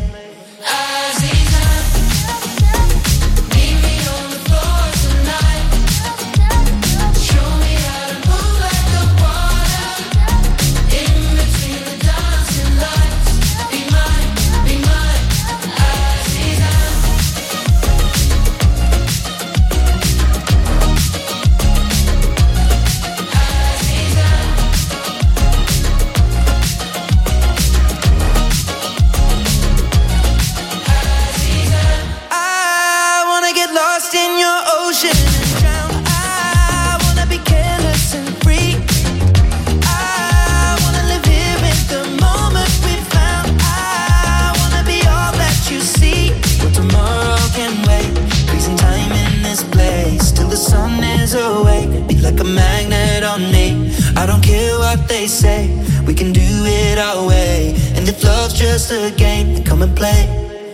Speaker 11: They say we can do it our way, and if love's just a game, then come and play.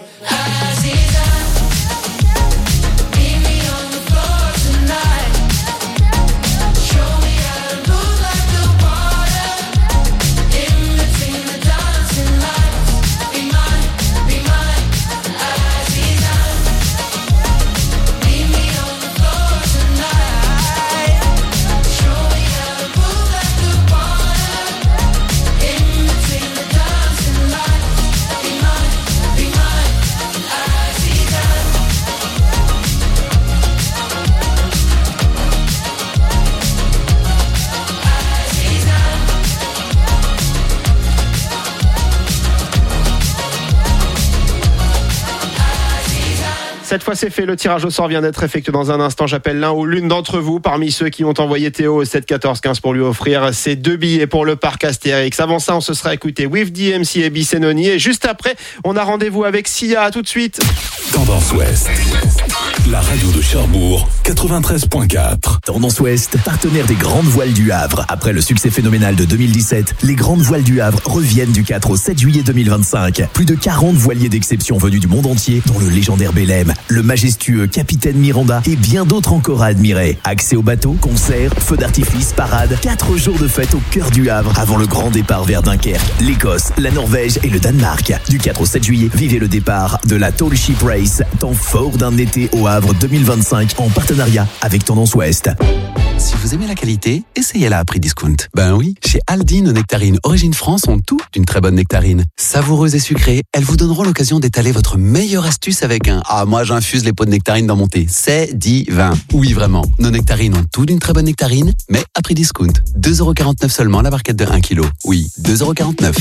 Speaker 12: Cette fois, c'est fait. Le tirage au sort vient d'être effectué dans un instant. J'appelle l'un ou l'une d'entre vous parmi ceux qui ont envoyé Théo au sept quatorze quinze pour lui offrir ces deux billets pour le parc Astérix. Avant ça, on se sera écouté with D M C et Bissenoni. Et juste après, on a rendez-vous avec Sia. À tout de suite.
Speaker 9: Tendance Ouest, la radio de Cherbourg, quatre-vingt-treize virgule quatre.
Speaker 3: Tendance Ouest, partenaire des Grandes Voiles du Havre. Après le succès phénoménal de deux mille dix-sept, les Grandes Voiles du Havre reviennent du quatre au sept juillet deux mille vingt-cinq. Plus de quarante voiliers d'exception venus du monde entier, dont le légendaire Belém, le majestueux Capitaine Miranda et bien d'autres encore à admirer. Accès au bateau, concerts, feux d'artifice, parades, quatre jours de fête au cœur du Havre avant le grand départ vers Dunkerque, l'Écosse, la Norvège et le Danemark. Du quatre au sept juillet, vivez le départ de la Tall Ship Race, temps fort d'un été au Havre deux mille vingt-cinq en partenariat avec Tendance Ouest.
Speaker 30: Si vous aimez la qualité, essayez-la à prix discount. Ben oui, chez Aldi, nos nectarines Origine France ont tout d'une très bonne nectarine. Savoureuses et sucrées, elles vous donneront l'occasion d'étaler votre meilleure astuce avec un « Ah, moi j'infuse les pots de nectarines dans mon thé ». C'est divin. Oui, vraiment. Nos nectarines ont tout d'une très bonne nectarine, mais à prix discount. deux euros quarante-neuf seulement la barquette de un kilo. Oui, deux euros quarante-neuf.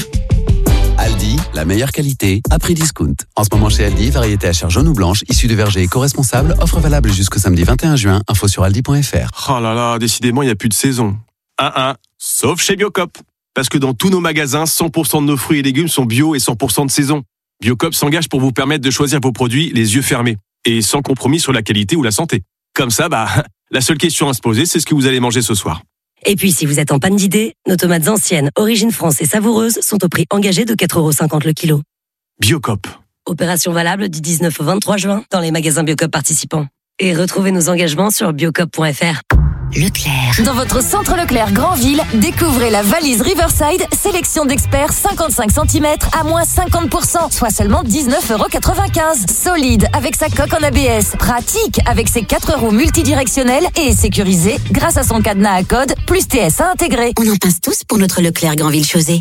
Speaker 30: Aldi, la meilleure qualité, à prix discount. En ce moment chez Aldi, variété à chair jaune ou blanche, issue de verger éco-responsable, offre valable jusqu'au samedi vingt et un juin, info sur aldi point f r.
Speaker 13: Oh là là, décidément, il n'y a plus de saison. Un un, sauf chez Biocop. Parce que dans tous nos magasins, cent pour cent de nos fruits et légumes sont bio et cent pour cent de saison. Biocop s'engage pour vous permettre de choisir vos produits les yeux fermés et sans compromis sur la qualité ou la santé. Comme ça, bah, la seule question à se poser, c'est ce que vous allez manger ce soir.
Speaker 14: Et puis, si vous êtes en panne d'idées, nos tomates anciennes, Origine France et savoureuses sont au prix engagé de quatre euros cinquante le kilo.
Speaker 13: Biocop.
Speaker 14: Opération valable du dix-neuf au vingt-trois juin dans les magasins Biocop participants. Et retrouvez nos engagements sur biocop point f r.
Speaker 15: Leclerc. Dans votre centre Leclerc Grandville, découvrez la valise Riverside, sélection d'experts cinquante-cinq centimètres à moins cinquante pour cent, soit seulement dix-neuf euros quatre-vingt-quinze. Solide avec sa coque en A B S, pratique avec ses quatre roues multidirectionnelles et sécurisé grâce à son cadenas à code plus T S A intégré. On en pince tous pour notre Leclerc Grandville-Chaussée.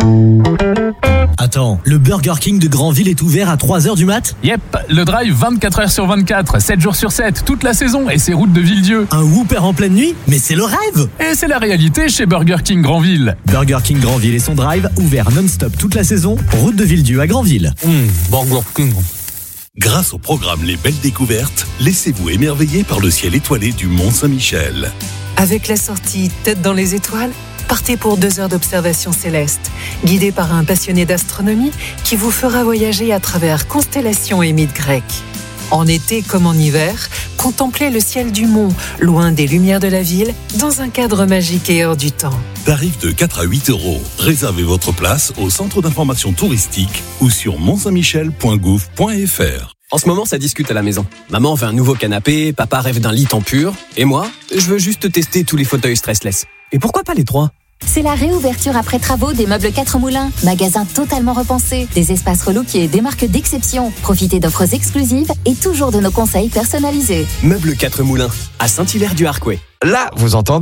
Speaker 3: Attends, le Burger King de Grandville est ouvert à trois heures du mat ?
Speaker 16: Yep, le drive vingt-quatre heures sur vingt-quatre, sept jours sur sept, toute la saison et ses routes de Villedieu.
Speaker 3: Un Whopper en pleine nuit ? Mais c'est le rêve !
Speaker 16: Et c'est la réalité chez Burger King Grandville.
Speaker 3: Burger King Grandville et son drive, ouvert non-stop toute la saison, route de Villedieu à Grandville.
Speaker 9: Mmh, Burger King. Grâce au programme Les Belles Découvertes, laissez-vous émerveiller par le ciel étoilé du Mont-Saint-Michel.
Speaker 19: Avec la sortie Tête dans les étoiles, partez pour deux heures d'observation céleste, guidé par un passionné d'astronomie qui vous fera voyager à travers constellations et mythes grecs. En été comme en hiver, contemplez le ciel du mont, loin des lumières de la ville, dans un cadre magique et hors du temps.
Speaker 9: Tarif de quatre à huit euros. Réservez votre place au centre d'information touristique ou sur mont saint michel point gouv point f r.
Speaker 20: En ce moment, ça discute à la maison. Maman veut un nouveau canapé, papa rêve d'un lit tempur, et moi, je veux juste tester tous les fauteuils stressless. Et pourquoi pas les trois ?
Speaker 15: C'est la réouverture après travaux des meubles quatre Moulins. Magasin totalement repensé, des espaces relookés et des marques d'exception. Profitez d'offres exclusives et toujours de nos conseils personnalisés.
Speaker 20: Meubles quatre Moulins, à Saint-Hilaire-du-Harcouët.
Speaker 21: Là, vous entendez ?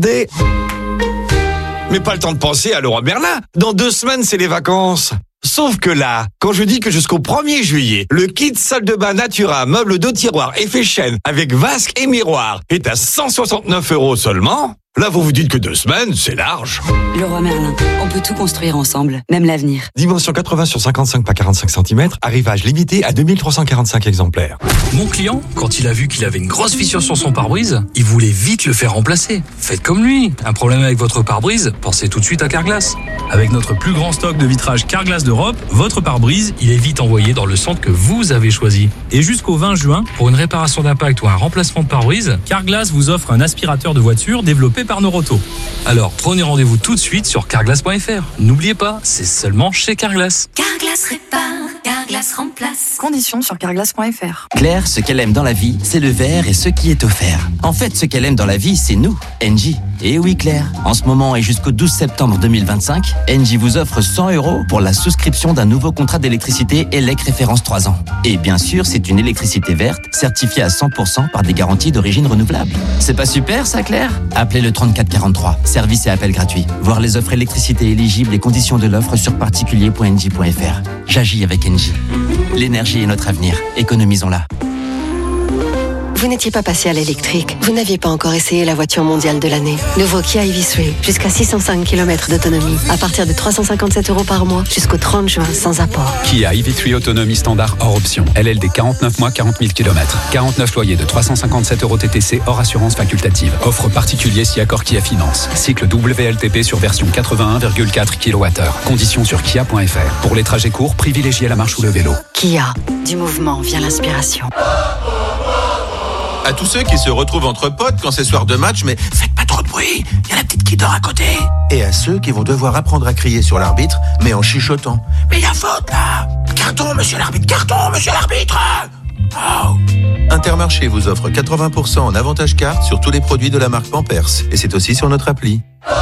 Speaker 21: Mais pas le temps de penser à Leroy Merlin. Dans deux semaines, c'est les vacances. Sauf que là, quand je dis que jusqu'au premier juillet, le kit salle de bain Natura, meubles de tiroir, effet chaîne, avec vasque et miroir, est à cent soixante-neuf euros seulement, là vous vous dites que deux semaines, c'est large.
Speaker 22: Leroy Merlin, on peut tout construire ensemble, même l'avenir.
Speaker 21: Dimension quatre-vingts sur cinquante-cinq par quarante-cinq centimètres, arrivage limité à deux mille trois cent quarante-cinq exemplaires.
Speaker 24: Mon client, quand il a vu qu'il avait une grosse fissure sur son pare-brise, il voulait vite le faire remplacer. Faites comme lui. Un problème avec votre pare-brise, pensez tout de suite à Carglass. Avec notre plus grand stock de vitrage Carglass d'Europe, votre pare-brise, il est vite envoyé dans le centre que vous avez choisi. Et jusqu'au vingt juin, pour une réparation d'impact ou un remplacement de pare-brise, Carglass vous offre un aspirateur de voiture développé par Noroto. Alors prenez rendez-vous tout de suite sur carglass point f r. N'oubliez pas, c'est seulement chez Carglass.
Speaker 15: Carglass répare, Carglass remplace.
Speaker 22: Conditions sur carglass point f r.
Speaker 25: Claire, ce qu'elle aime dans la vie, c'est le verre et ce qui est offert. En fait, ce qu'elle aime dans la vie, c'est nous, Engie. Et oui Claire, en ce moment et jusqu'au douze septembre deux mille vingt-cinq, Engie vous offre cent euros pour la souscription d'un nouveau contrat d'électricité E L E C référence trois ans. Et bien sûr, c'est une électricité verte, certifiée à cent pour cent par des garanties d'origine renouvelable. C'est pas super ça Claire ? Appelez le trente-quatre quarante-trois, service et appel gratuit. Voir les offres électricité éligibles et conditions de l'offre sur particulier point engie point f r. J'agis avec Engie. L'énergie est notre avenir, économisons-la.
Speaker 23: Vous n'étiez pas passé à l'électrique. Vous n'aviez pas encore essayé la voiture mondiale de l'année. Nouveau Kia E V trois, jusqu'à six cent cinq kilomètres d'autonomie. À partir de trois cent cinquante-sept euros par mois, jusqu'au trente juin, sans apport.
Speaker 27: Kia E V trois autonomie standard hors option. L L D quarante-neuf mois, quarante mille kilomètres. quarante-neuf loyers de trois cent cinquante-sept euros T T C hors assurance facultative. Offre particulier si accord Kia Finance. Cycle W L T P sur version quatre-vingt-un virgule quatre kilowattheures. Conditions sur kia point f r. Pour les trajets courts, privilégiez la marche ou le vélo.
Speaker 23: Kia, du mouvement vient l'inspiration.
Speaker 28: À tous ceux qui se retrouvent entre potes quand c'est soir de match, mais faites pas trop de bruit, il y a la petite qui dort à côté. Et à ceux qui vont devoir apprendre à crier sur l'arbitre, mais en chuchotant. Mais il y a faute là. Carton, monsieur l'arbitre, carton, monsieur l'arbitre. Oh. Intermarché vous offre quatre-vingts pour cent en avantage carte sur tous les produits de la marque Pampers. Et c'est aussi sur notre appli.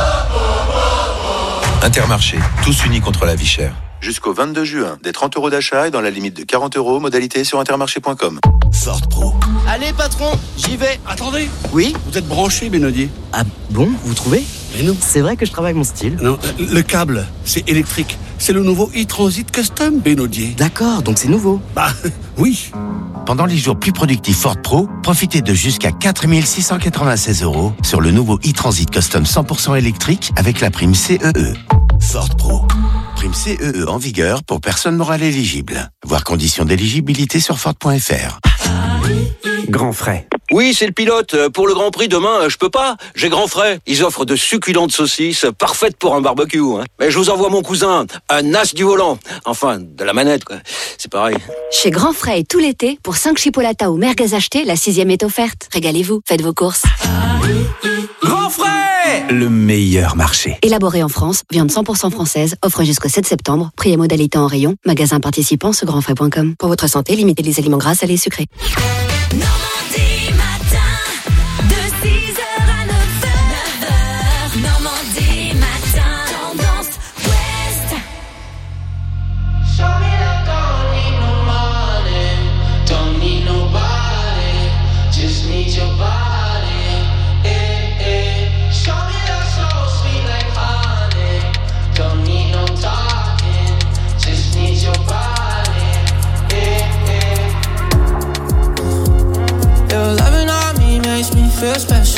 Speaker 28: Intermarché, tous unis contre la vie chère. Jusqu'au vingt-deux juin, des trente euros d'achat et dans la limite de quarante euros, modalité sur intermarché point com.
Speaker 31: Ford Pro. Allez patron, j'y vais. Attendez.
Speaker 32: Oui.
Speaker 31: Vous êtes branché, Benodier.
Speaker 32: Ah bon, vous trouvez?
Speaker 31: Mais non.
Speaker 32: C'est vrai que je travaille avec mon style.
Speaker 31: Non, le câble, c'est électrique. C'est le nouveau e-Transit Custom, Benodier.
Speaker 32: D'accord, donc c'est nouveau.
Speaker 31: Bah, oui.
Speaker 32: Pendant les jours plus productifs Ford Pro, profitez de jusqu'à quatre mille six cent quatre-vingt-seize euros sur le nouveau e-Transit Custom cent pour cent électrique avec la prime C E E. Ford Pro. Prime C E E en vigueur pour personnes morales éligibles. Voir conditions d'éligibilité sur Ford point f r.
Speaker 33: Grand frais.
Speaker 34: Oui, c'est le pilote. Pour le Grand Prix demain, je peux pas. J'ai Grand Frais. Ils offrent de succulentes saucisses, parfaites pour un barbecue. Hein. Mais je vous envoie mon cousin, un as du volant. Enfin, de la manette, quoi. C'est pareil.
Speaker 23: Chez Grand Frais, tout l'été, pour cinq chipolatas ou merguez achetés, la sixième est offerte. Régalez-vous, faites vos courses.
Speaker 33: Grand Frais, le meilleur marché.
Speaker 23: Élaboré en France, viande cent pour cent française, offre jusqu'au sept septembre. Prix et modalité en rayon. Magasin participant sur grand frais point com. Pour votre santé, limitez les aliments gras, salés et sucrés.
Speaker 2: Normandie matin, de six heures à neuf heures.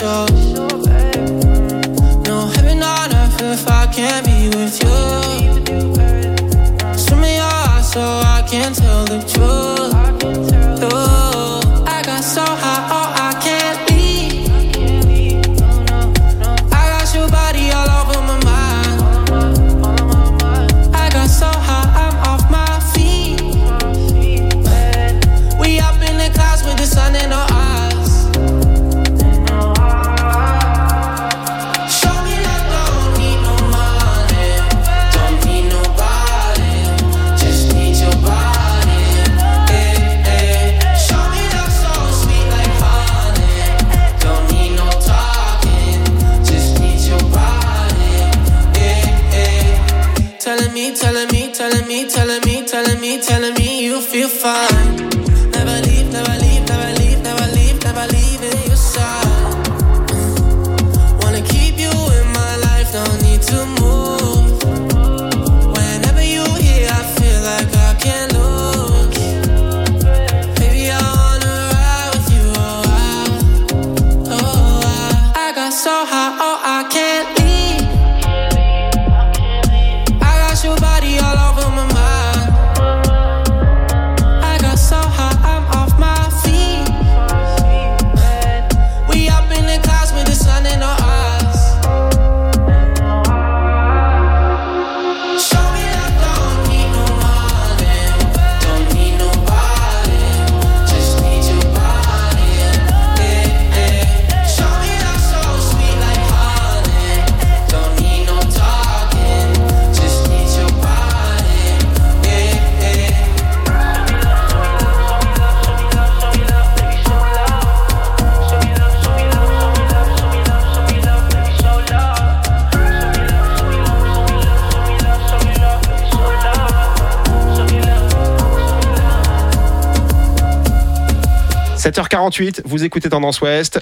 Speaker 2: show. No heaven on earth if I can't be with you. Swim me your eyes so I can tell the truth. Oh, I got so high, oh I can't leave. I got your body all over my mind. I got so high, I'm off my feet. We up in the clouds with the sun in our eyes. Show me love, don't need no money, don't need nobody, just need your body. Hey, hey. Show me love so sweet like honey, don't need no talking, just need your body. Hey, hey. Telling me, telling me, telling me, telling me, telling me, telling me you feel fine. Never leave, never leave, never leave, never leave, never leave in your side. Wanna keep you in my life, don't need to move. Whenever you here, I feel like I can't lose. Baby, I wanna ride with you, oh I, oh I. I got so high, oh I can't leave. I got your body all over my mind. I got so high, I'm off my feet. We up in the clouds with the sun in our eyes. Show me love, don't need no money, don't need nobody, just need your body. Hey, hey. Show me love so sweet like honey, don't need no talking, just need your body. Hey, hey.
Speaker 1: sept heures quarante-huit, vous écoutez Tendance Ouest.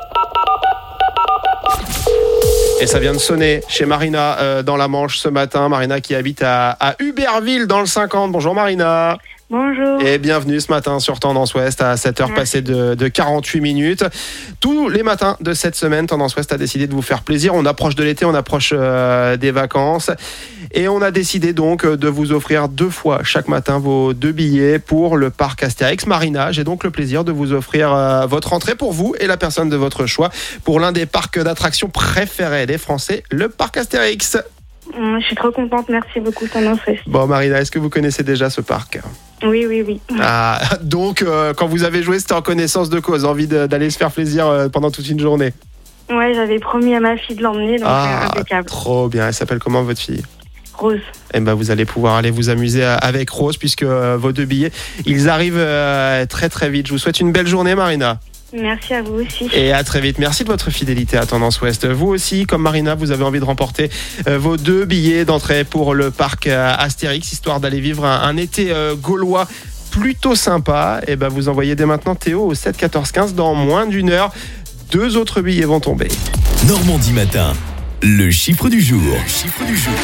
Speaker 1: Et ça vient de sonner chez Marina euh, dans la Manche ce matin. Marina qui habite à, à Huberville dans le cinquante. Bonjour Marina.
Speaker 4: Bonjour.
Speaker 1: Et bienvenue ce matin sur Tendance Ouest à sept heures passées de, de quarante-huit minutes. Tous les matins de cette semaine, Tendance Ouest a décidé de vous faire plaisir. On approche de l'été, on approche euh, des vacances. Et on a décidé donc de vous offrir deux fois chaque matin vos deux billets pour le parc Astérix. Marina, j'ai donc le plaisir de vous offrir euh, votre entrée pour vous et la personne de votre choix pour l'un des parcs d'attractions préférés des Français, le parc Astérix.
Speaker 4: Je suis trop contente, merci beaucoup Tendance Ouest.
Speaker 1: Bon Marina, est-ce que vous connaissez déjà ce parc ?
Speaker 4: Oui, oui, oui.
Speaker 1: Ah, donc euh, quand vous avez joué, c'était en connaissance de cause, envie de, d'aller se faire plaisir euh, pendant toute une journée.
Speaker 4: Ouais, j'avais promis à ma fille de l'emmener, donc
Speaker 1: ah,
Speaker 4: euh, impeccable.
Speaker 1: Trop bien, elle s'appelle comment votre fille ?
Speaker 4: Rose.
Speaker 1: Eh ben, vous allez pouvoir aller vous amuser avec Rose puisque euh, vos deux billets, ils arrivent euh, très très vite. Je vous souhaite une belle journée Marina.
Speaker 4: Merci à vous aussi.
Speaker 1: Et à très vite. Merci de votre fidélité à Tendance Ouest. Vous aussi, comme Marina, vous avez envie de remporter euh, vos deux billets d'entrée pour le parc euh, Astérix, histoire d'aller vivre un, un été euh, gaulois plutôt sympa. Et ben, vous envoyez dès maintenant Théo au sept quatorze quinze. Dans moins d'une heure, deux autres billets vont tomber.
Speaker 3: Normandie Matin, le chiffre du jour. Le chiffre du jour.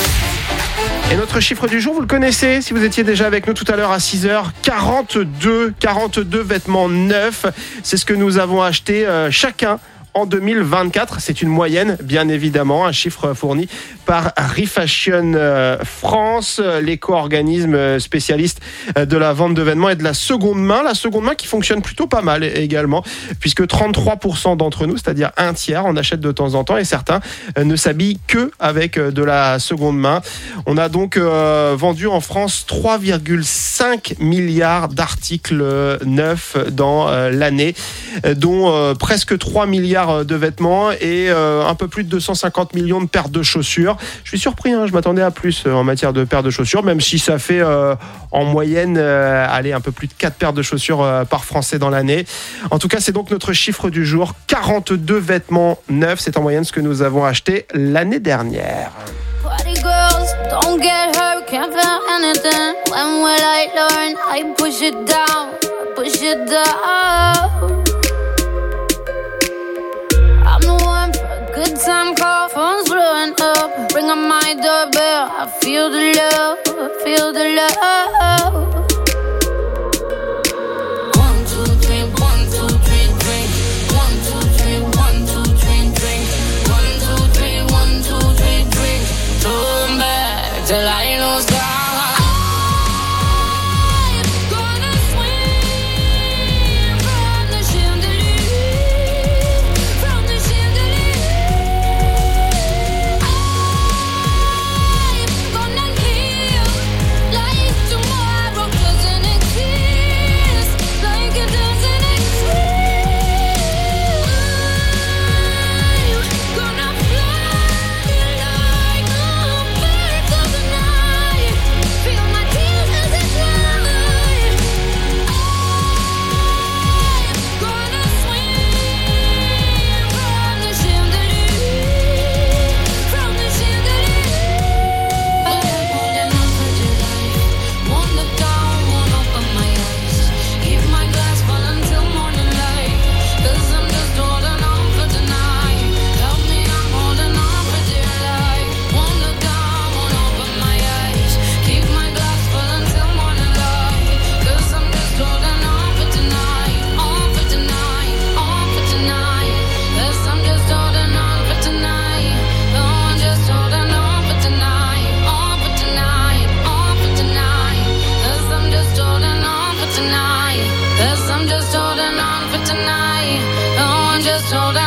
Speaker 1: Et notre chiffre du jour, vous le connaissez, si vous étiez déjà avec nous tout à l'heure à six heures, quarante-deux, quarante-deux vêtements neufs. C'est ce que nous avons acheté euh, chacun en deux mille vingt-quatre. C'est une moyenne, bien évidemment, un chiffre fourni par Refashion France, l'éco-organisme spécialiste de la vente de vêtements et de la seconde main. La seconde main qui fonctionne plutôt pas mal également, puisque trente-trois pour cent d'entre nous, c'est-à-dire un tiers, en achètent de temps en temps et certains ne s'habillent que avec de la seconde main. On a donc euh, vendu en France trois virgule cinq milliards d'articles neufs dans euh, l'année, dont euh, presque trois milliards de vêtements et euh, un peu plus de deux cent cinquante millions de paires de chaussures. Je suis surpris, hein, je m'attendais à plus euh, en matière de paires de chaussures, même si ça fait euh, en moyenne euh, allez, un peu plus de quatre paires de chaussures euh, par Français dans l'année. En tout cas, c'est donc notre chiffre du jour, quarante-deux vêtements neufs. C'est en moyenne ce que nous avons acheté l'année dernière.
Speaker 2: Party girls, don't get hurt, can't feel anything. When will I learn? I push it down, push it down. I'm the one for a good time call, phone's blowing up. Ring on my doorbell, I feel the love, I feel the love. One, two, three, one, two, three, three. One, two, three, one, two.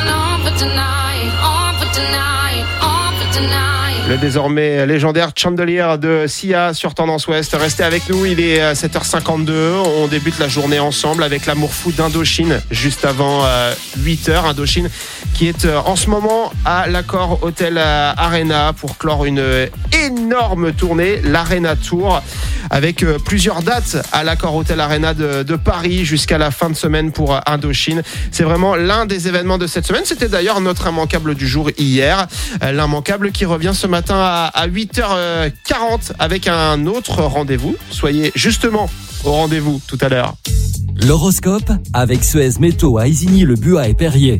Speaker 2: on for tonight, on for tonight, on for tonight.
Speaker 1: Le désormais légendaire Chandelier de Sia sur Tendance Ouest. Restez avec nous, il est sept heures cinquante-deux. On débute la journée ensemble avec l'amour fou d'Indochine juste avant huit heures. Indochine qui est en ce moment à l'Accor Hotel Arena pour clore une énorme tournée, l'Arena Tour, avec plusieurs dates à l'Accor Hotel Arena de, de Paris jusqu'à la fin de semaine pour Indochine. C'est vraiment l'un des événements de cette semaine. C'était d'ailleurs notre immanquable du jour hier. L'immanquable qui revient ce matin à huit heures quarante avec un autre rendez-vous. Soyez justement au rendez-vous tout à l'heure.
Speaker 5: L'horoscope avec Suez Métaux à Isigny-le-Buat et Perrier.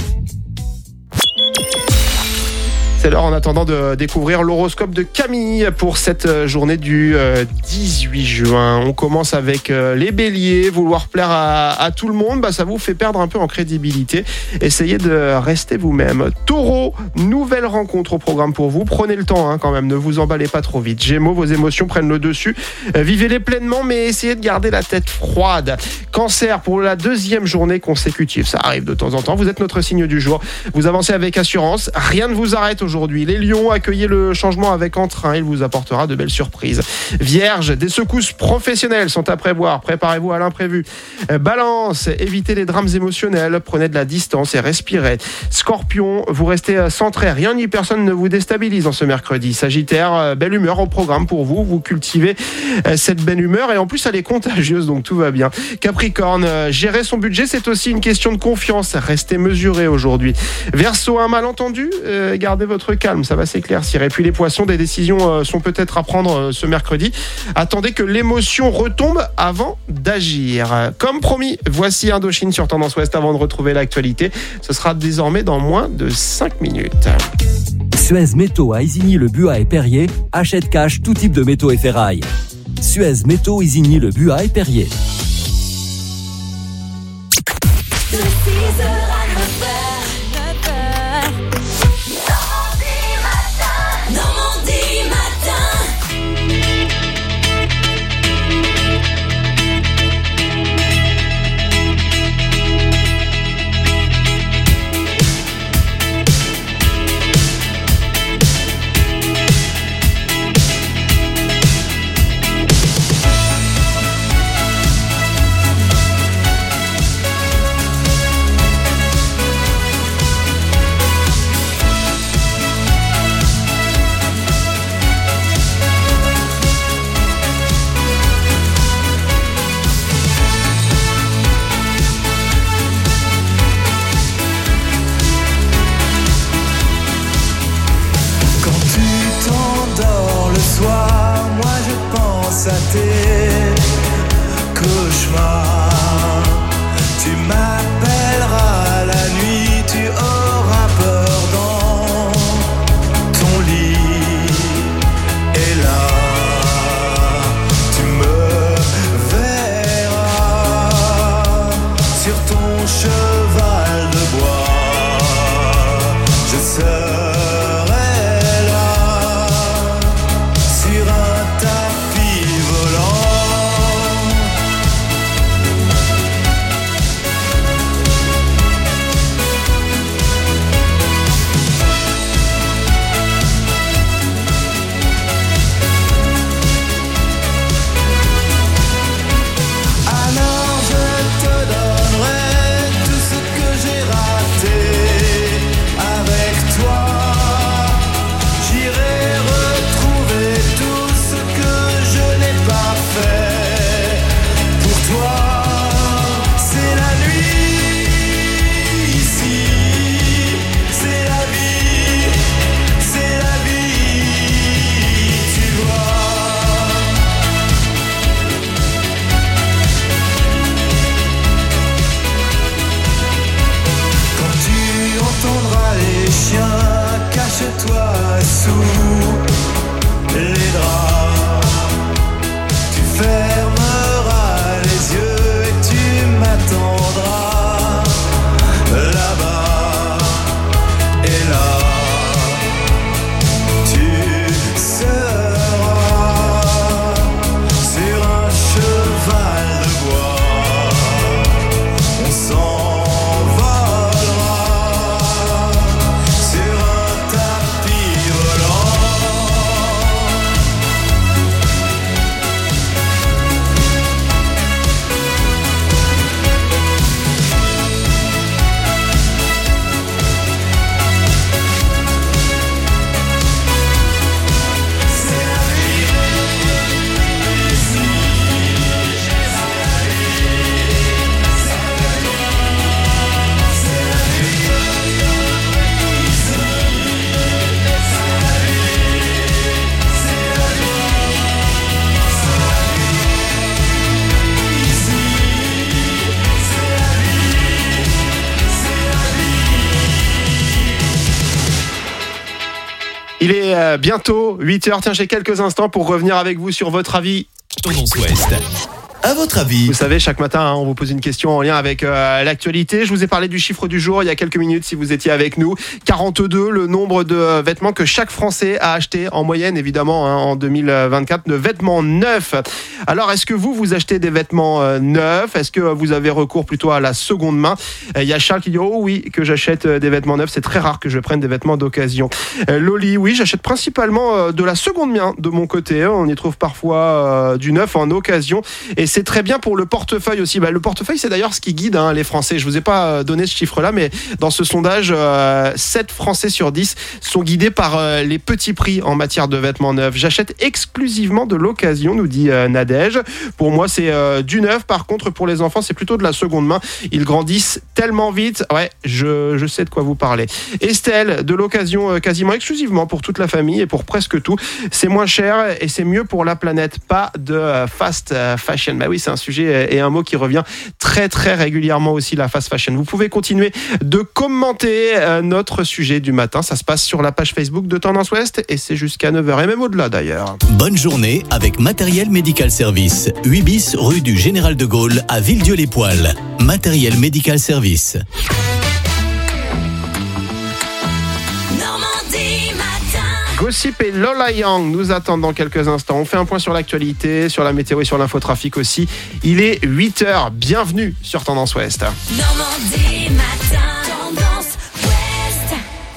Speaker 1: C'est l'heure en attendant de découvrir l'horoscope de Camille pour cette journée du dix-huit juin. On commence avec les béliers. Vouloir plaire à, à tout le monde, bah ça vous fait perdre un peu en crédibilité. Essayez de rester vous-même. Taureau, nouvelle rencontre au programme pour vous. Prenez le temps hein, quand même, ne vous emballez pas trop vite. Gémeaux, vos émotions prennent le dessus. Vivez-les pleinement, mais essayez de garder la tête froide. Cancer, pour la deuxième journée consécutive, ça arrive de temps en temps. Vous êtes notre signe du jour. Vous avancez avec assurance. Rien ne vous arrête aujourd'hui. Les lions, accueillez le changement avec entrain, il vous apportera de belles surprises. Vierge, des secousses professionnelles sont à prévoir, préparez-vous à l'imprévu. Balance, évitez les drames émotionnels, prenez de la distance et respirez. Scorpion, vous restez centré, rien ni personne ne vous déstabilise en ce mercredi. Sagittaire, belle humeur au programme pour vous, vous cultivez cette belle humeur et en plus elle est contagieuse donc tout va bien. Capricorne, gérer son budget c'est aussi une question de confiance, restez mesuré aujourd'hui. Verseau, un malentendu, euh, gardez votre calme, ça va s'éclaircir. Et puis les poissons, des décisions sont peut-être à prendre ce mercredi. Attendez que l'émotion retombe avant d'agir. Comme promis, voici Indochine sur Tendance Ouest avant de retrouver l'actualité. Ce sera désormais dans moins de cinq minutes.
Speaker 5: Suez Métaux à Isigny-le-Buat et Perrier achète cash tout type de métaux et ferraille. Suez Métaux, Isigny-le-Buat et Perrier.
Speaker 6: À tes cauchemars, tu m'appelleras la nuit, tu auras peur dans ton lit, et là tu me verras sur ton cheval de bois, je serai là sur un tapis volant.
Speaker 1: Il est euh, bientôt huit heures. Tiens, j'ai quelques instants pour revenir avec vous sur votre avis.
Speaker 3: Tendance Ouest. À votre avis?
Speaker 1: Vous savez, chaque matin, hein, on vous pose une question en lien avec euh, l'actualité. Je vous ai parlé du chiffre du jour il y a quelques minutes, si vous étiez avec nous. quarante-deux, le nombre de euh, vêtements que chaque Français a acheté en moyenne, évidemment, hein, en deux mille vingt-quatre, de vêtements neufs. Alors, est-ce que vous, vous achetez des vêtements euh, neufs? Est-ce que vous avez recours plutôt à la seconde main? Il euh, y a Charles qui dit, oh oui, que j'achète des vêtements neufs. C'est très rare que je prenne des vêtements d'occasion. Euh, Loli, oui, j'achète principalement euh, de la seconde main de mon côté. On y trouve parfois euh, du neuf en occasion. Et c'est très bien pour le portefeuille aussi. Bah, le portefeuille, c'est d'ailleurs ce qui guide hein, les Français. Je vous ai pas donné ce chiffre-là, mais dans ce sondage, euh, sept Français sur dix sont guidés par euh, les petits prix en matière de vêtements neufs. J'achète exclusivement de l'occasion, nous dit euh, Nadège. Pour moi, c'est euh, du neuf. Par contre, pour les enfants, c'est plutôt de la seconde main. Ils grandissent tellement vite. Ouais, je, je sais de quoi vous parlez. Estelle, de l'occasion euh, quasiment exclusivement pour toute la famille et pour presque tout. C'est moins cher et c'est mieux pour la planète. Pas de euh, fast fashion. Bah oui, c'est un sujet et un mot qui revient très très régulièrement aussi, la fast fashion. Vous pouvez continuer de commenter euh, notre sujet du matin. Ça se passe sur la page Facebook de Tendance Ouest et c'est jusqu'à neuf heures et même au-delà d'ailleurs.
Speaker 3: Bonne journée avec Matériel Médical Service. huit bis rue du Général de Gaulle à Villedieu-les-Poêles. Matériel Médical Service.
Speaker 1: Gossip et Lola Young nous attendent dans quelques instants. On fait un point sur l'actualité, sur la météo et sur l'infotrafic aussi. Il est huit heures. Bienvenue sur Tendance Ouest.
Speaker 2: Normandie matin.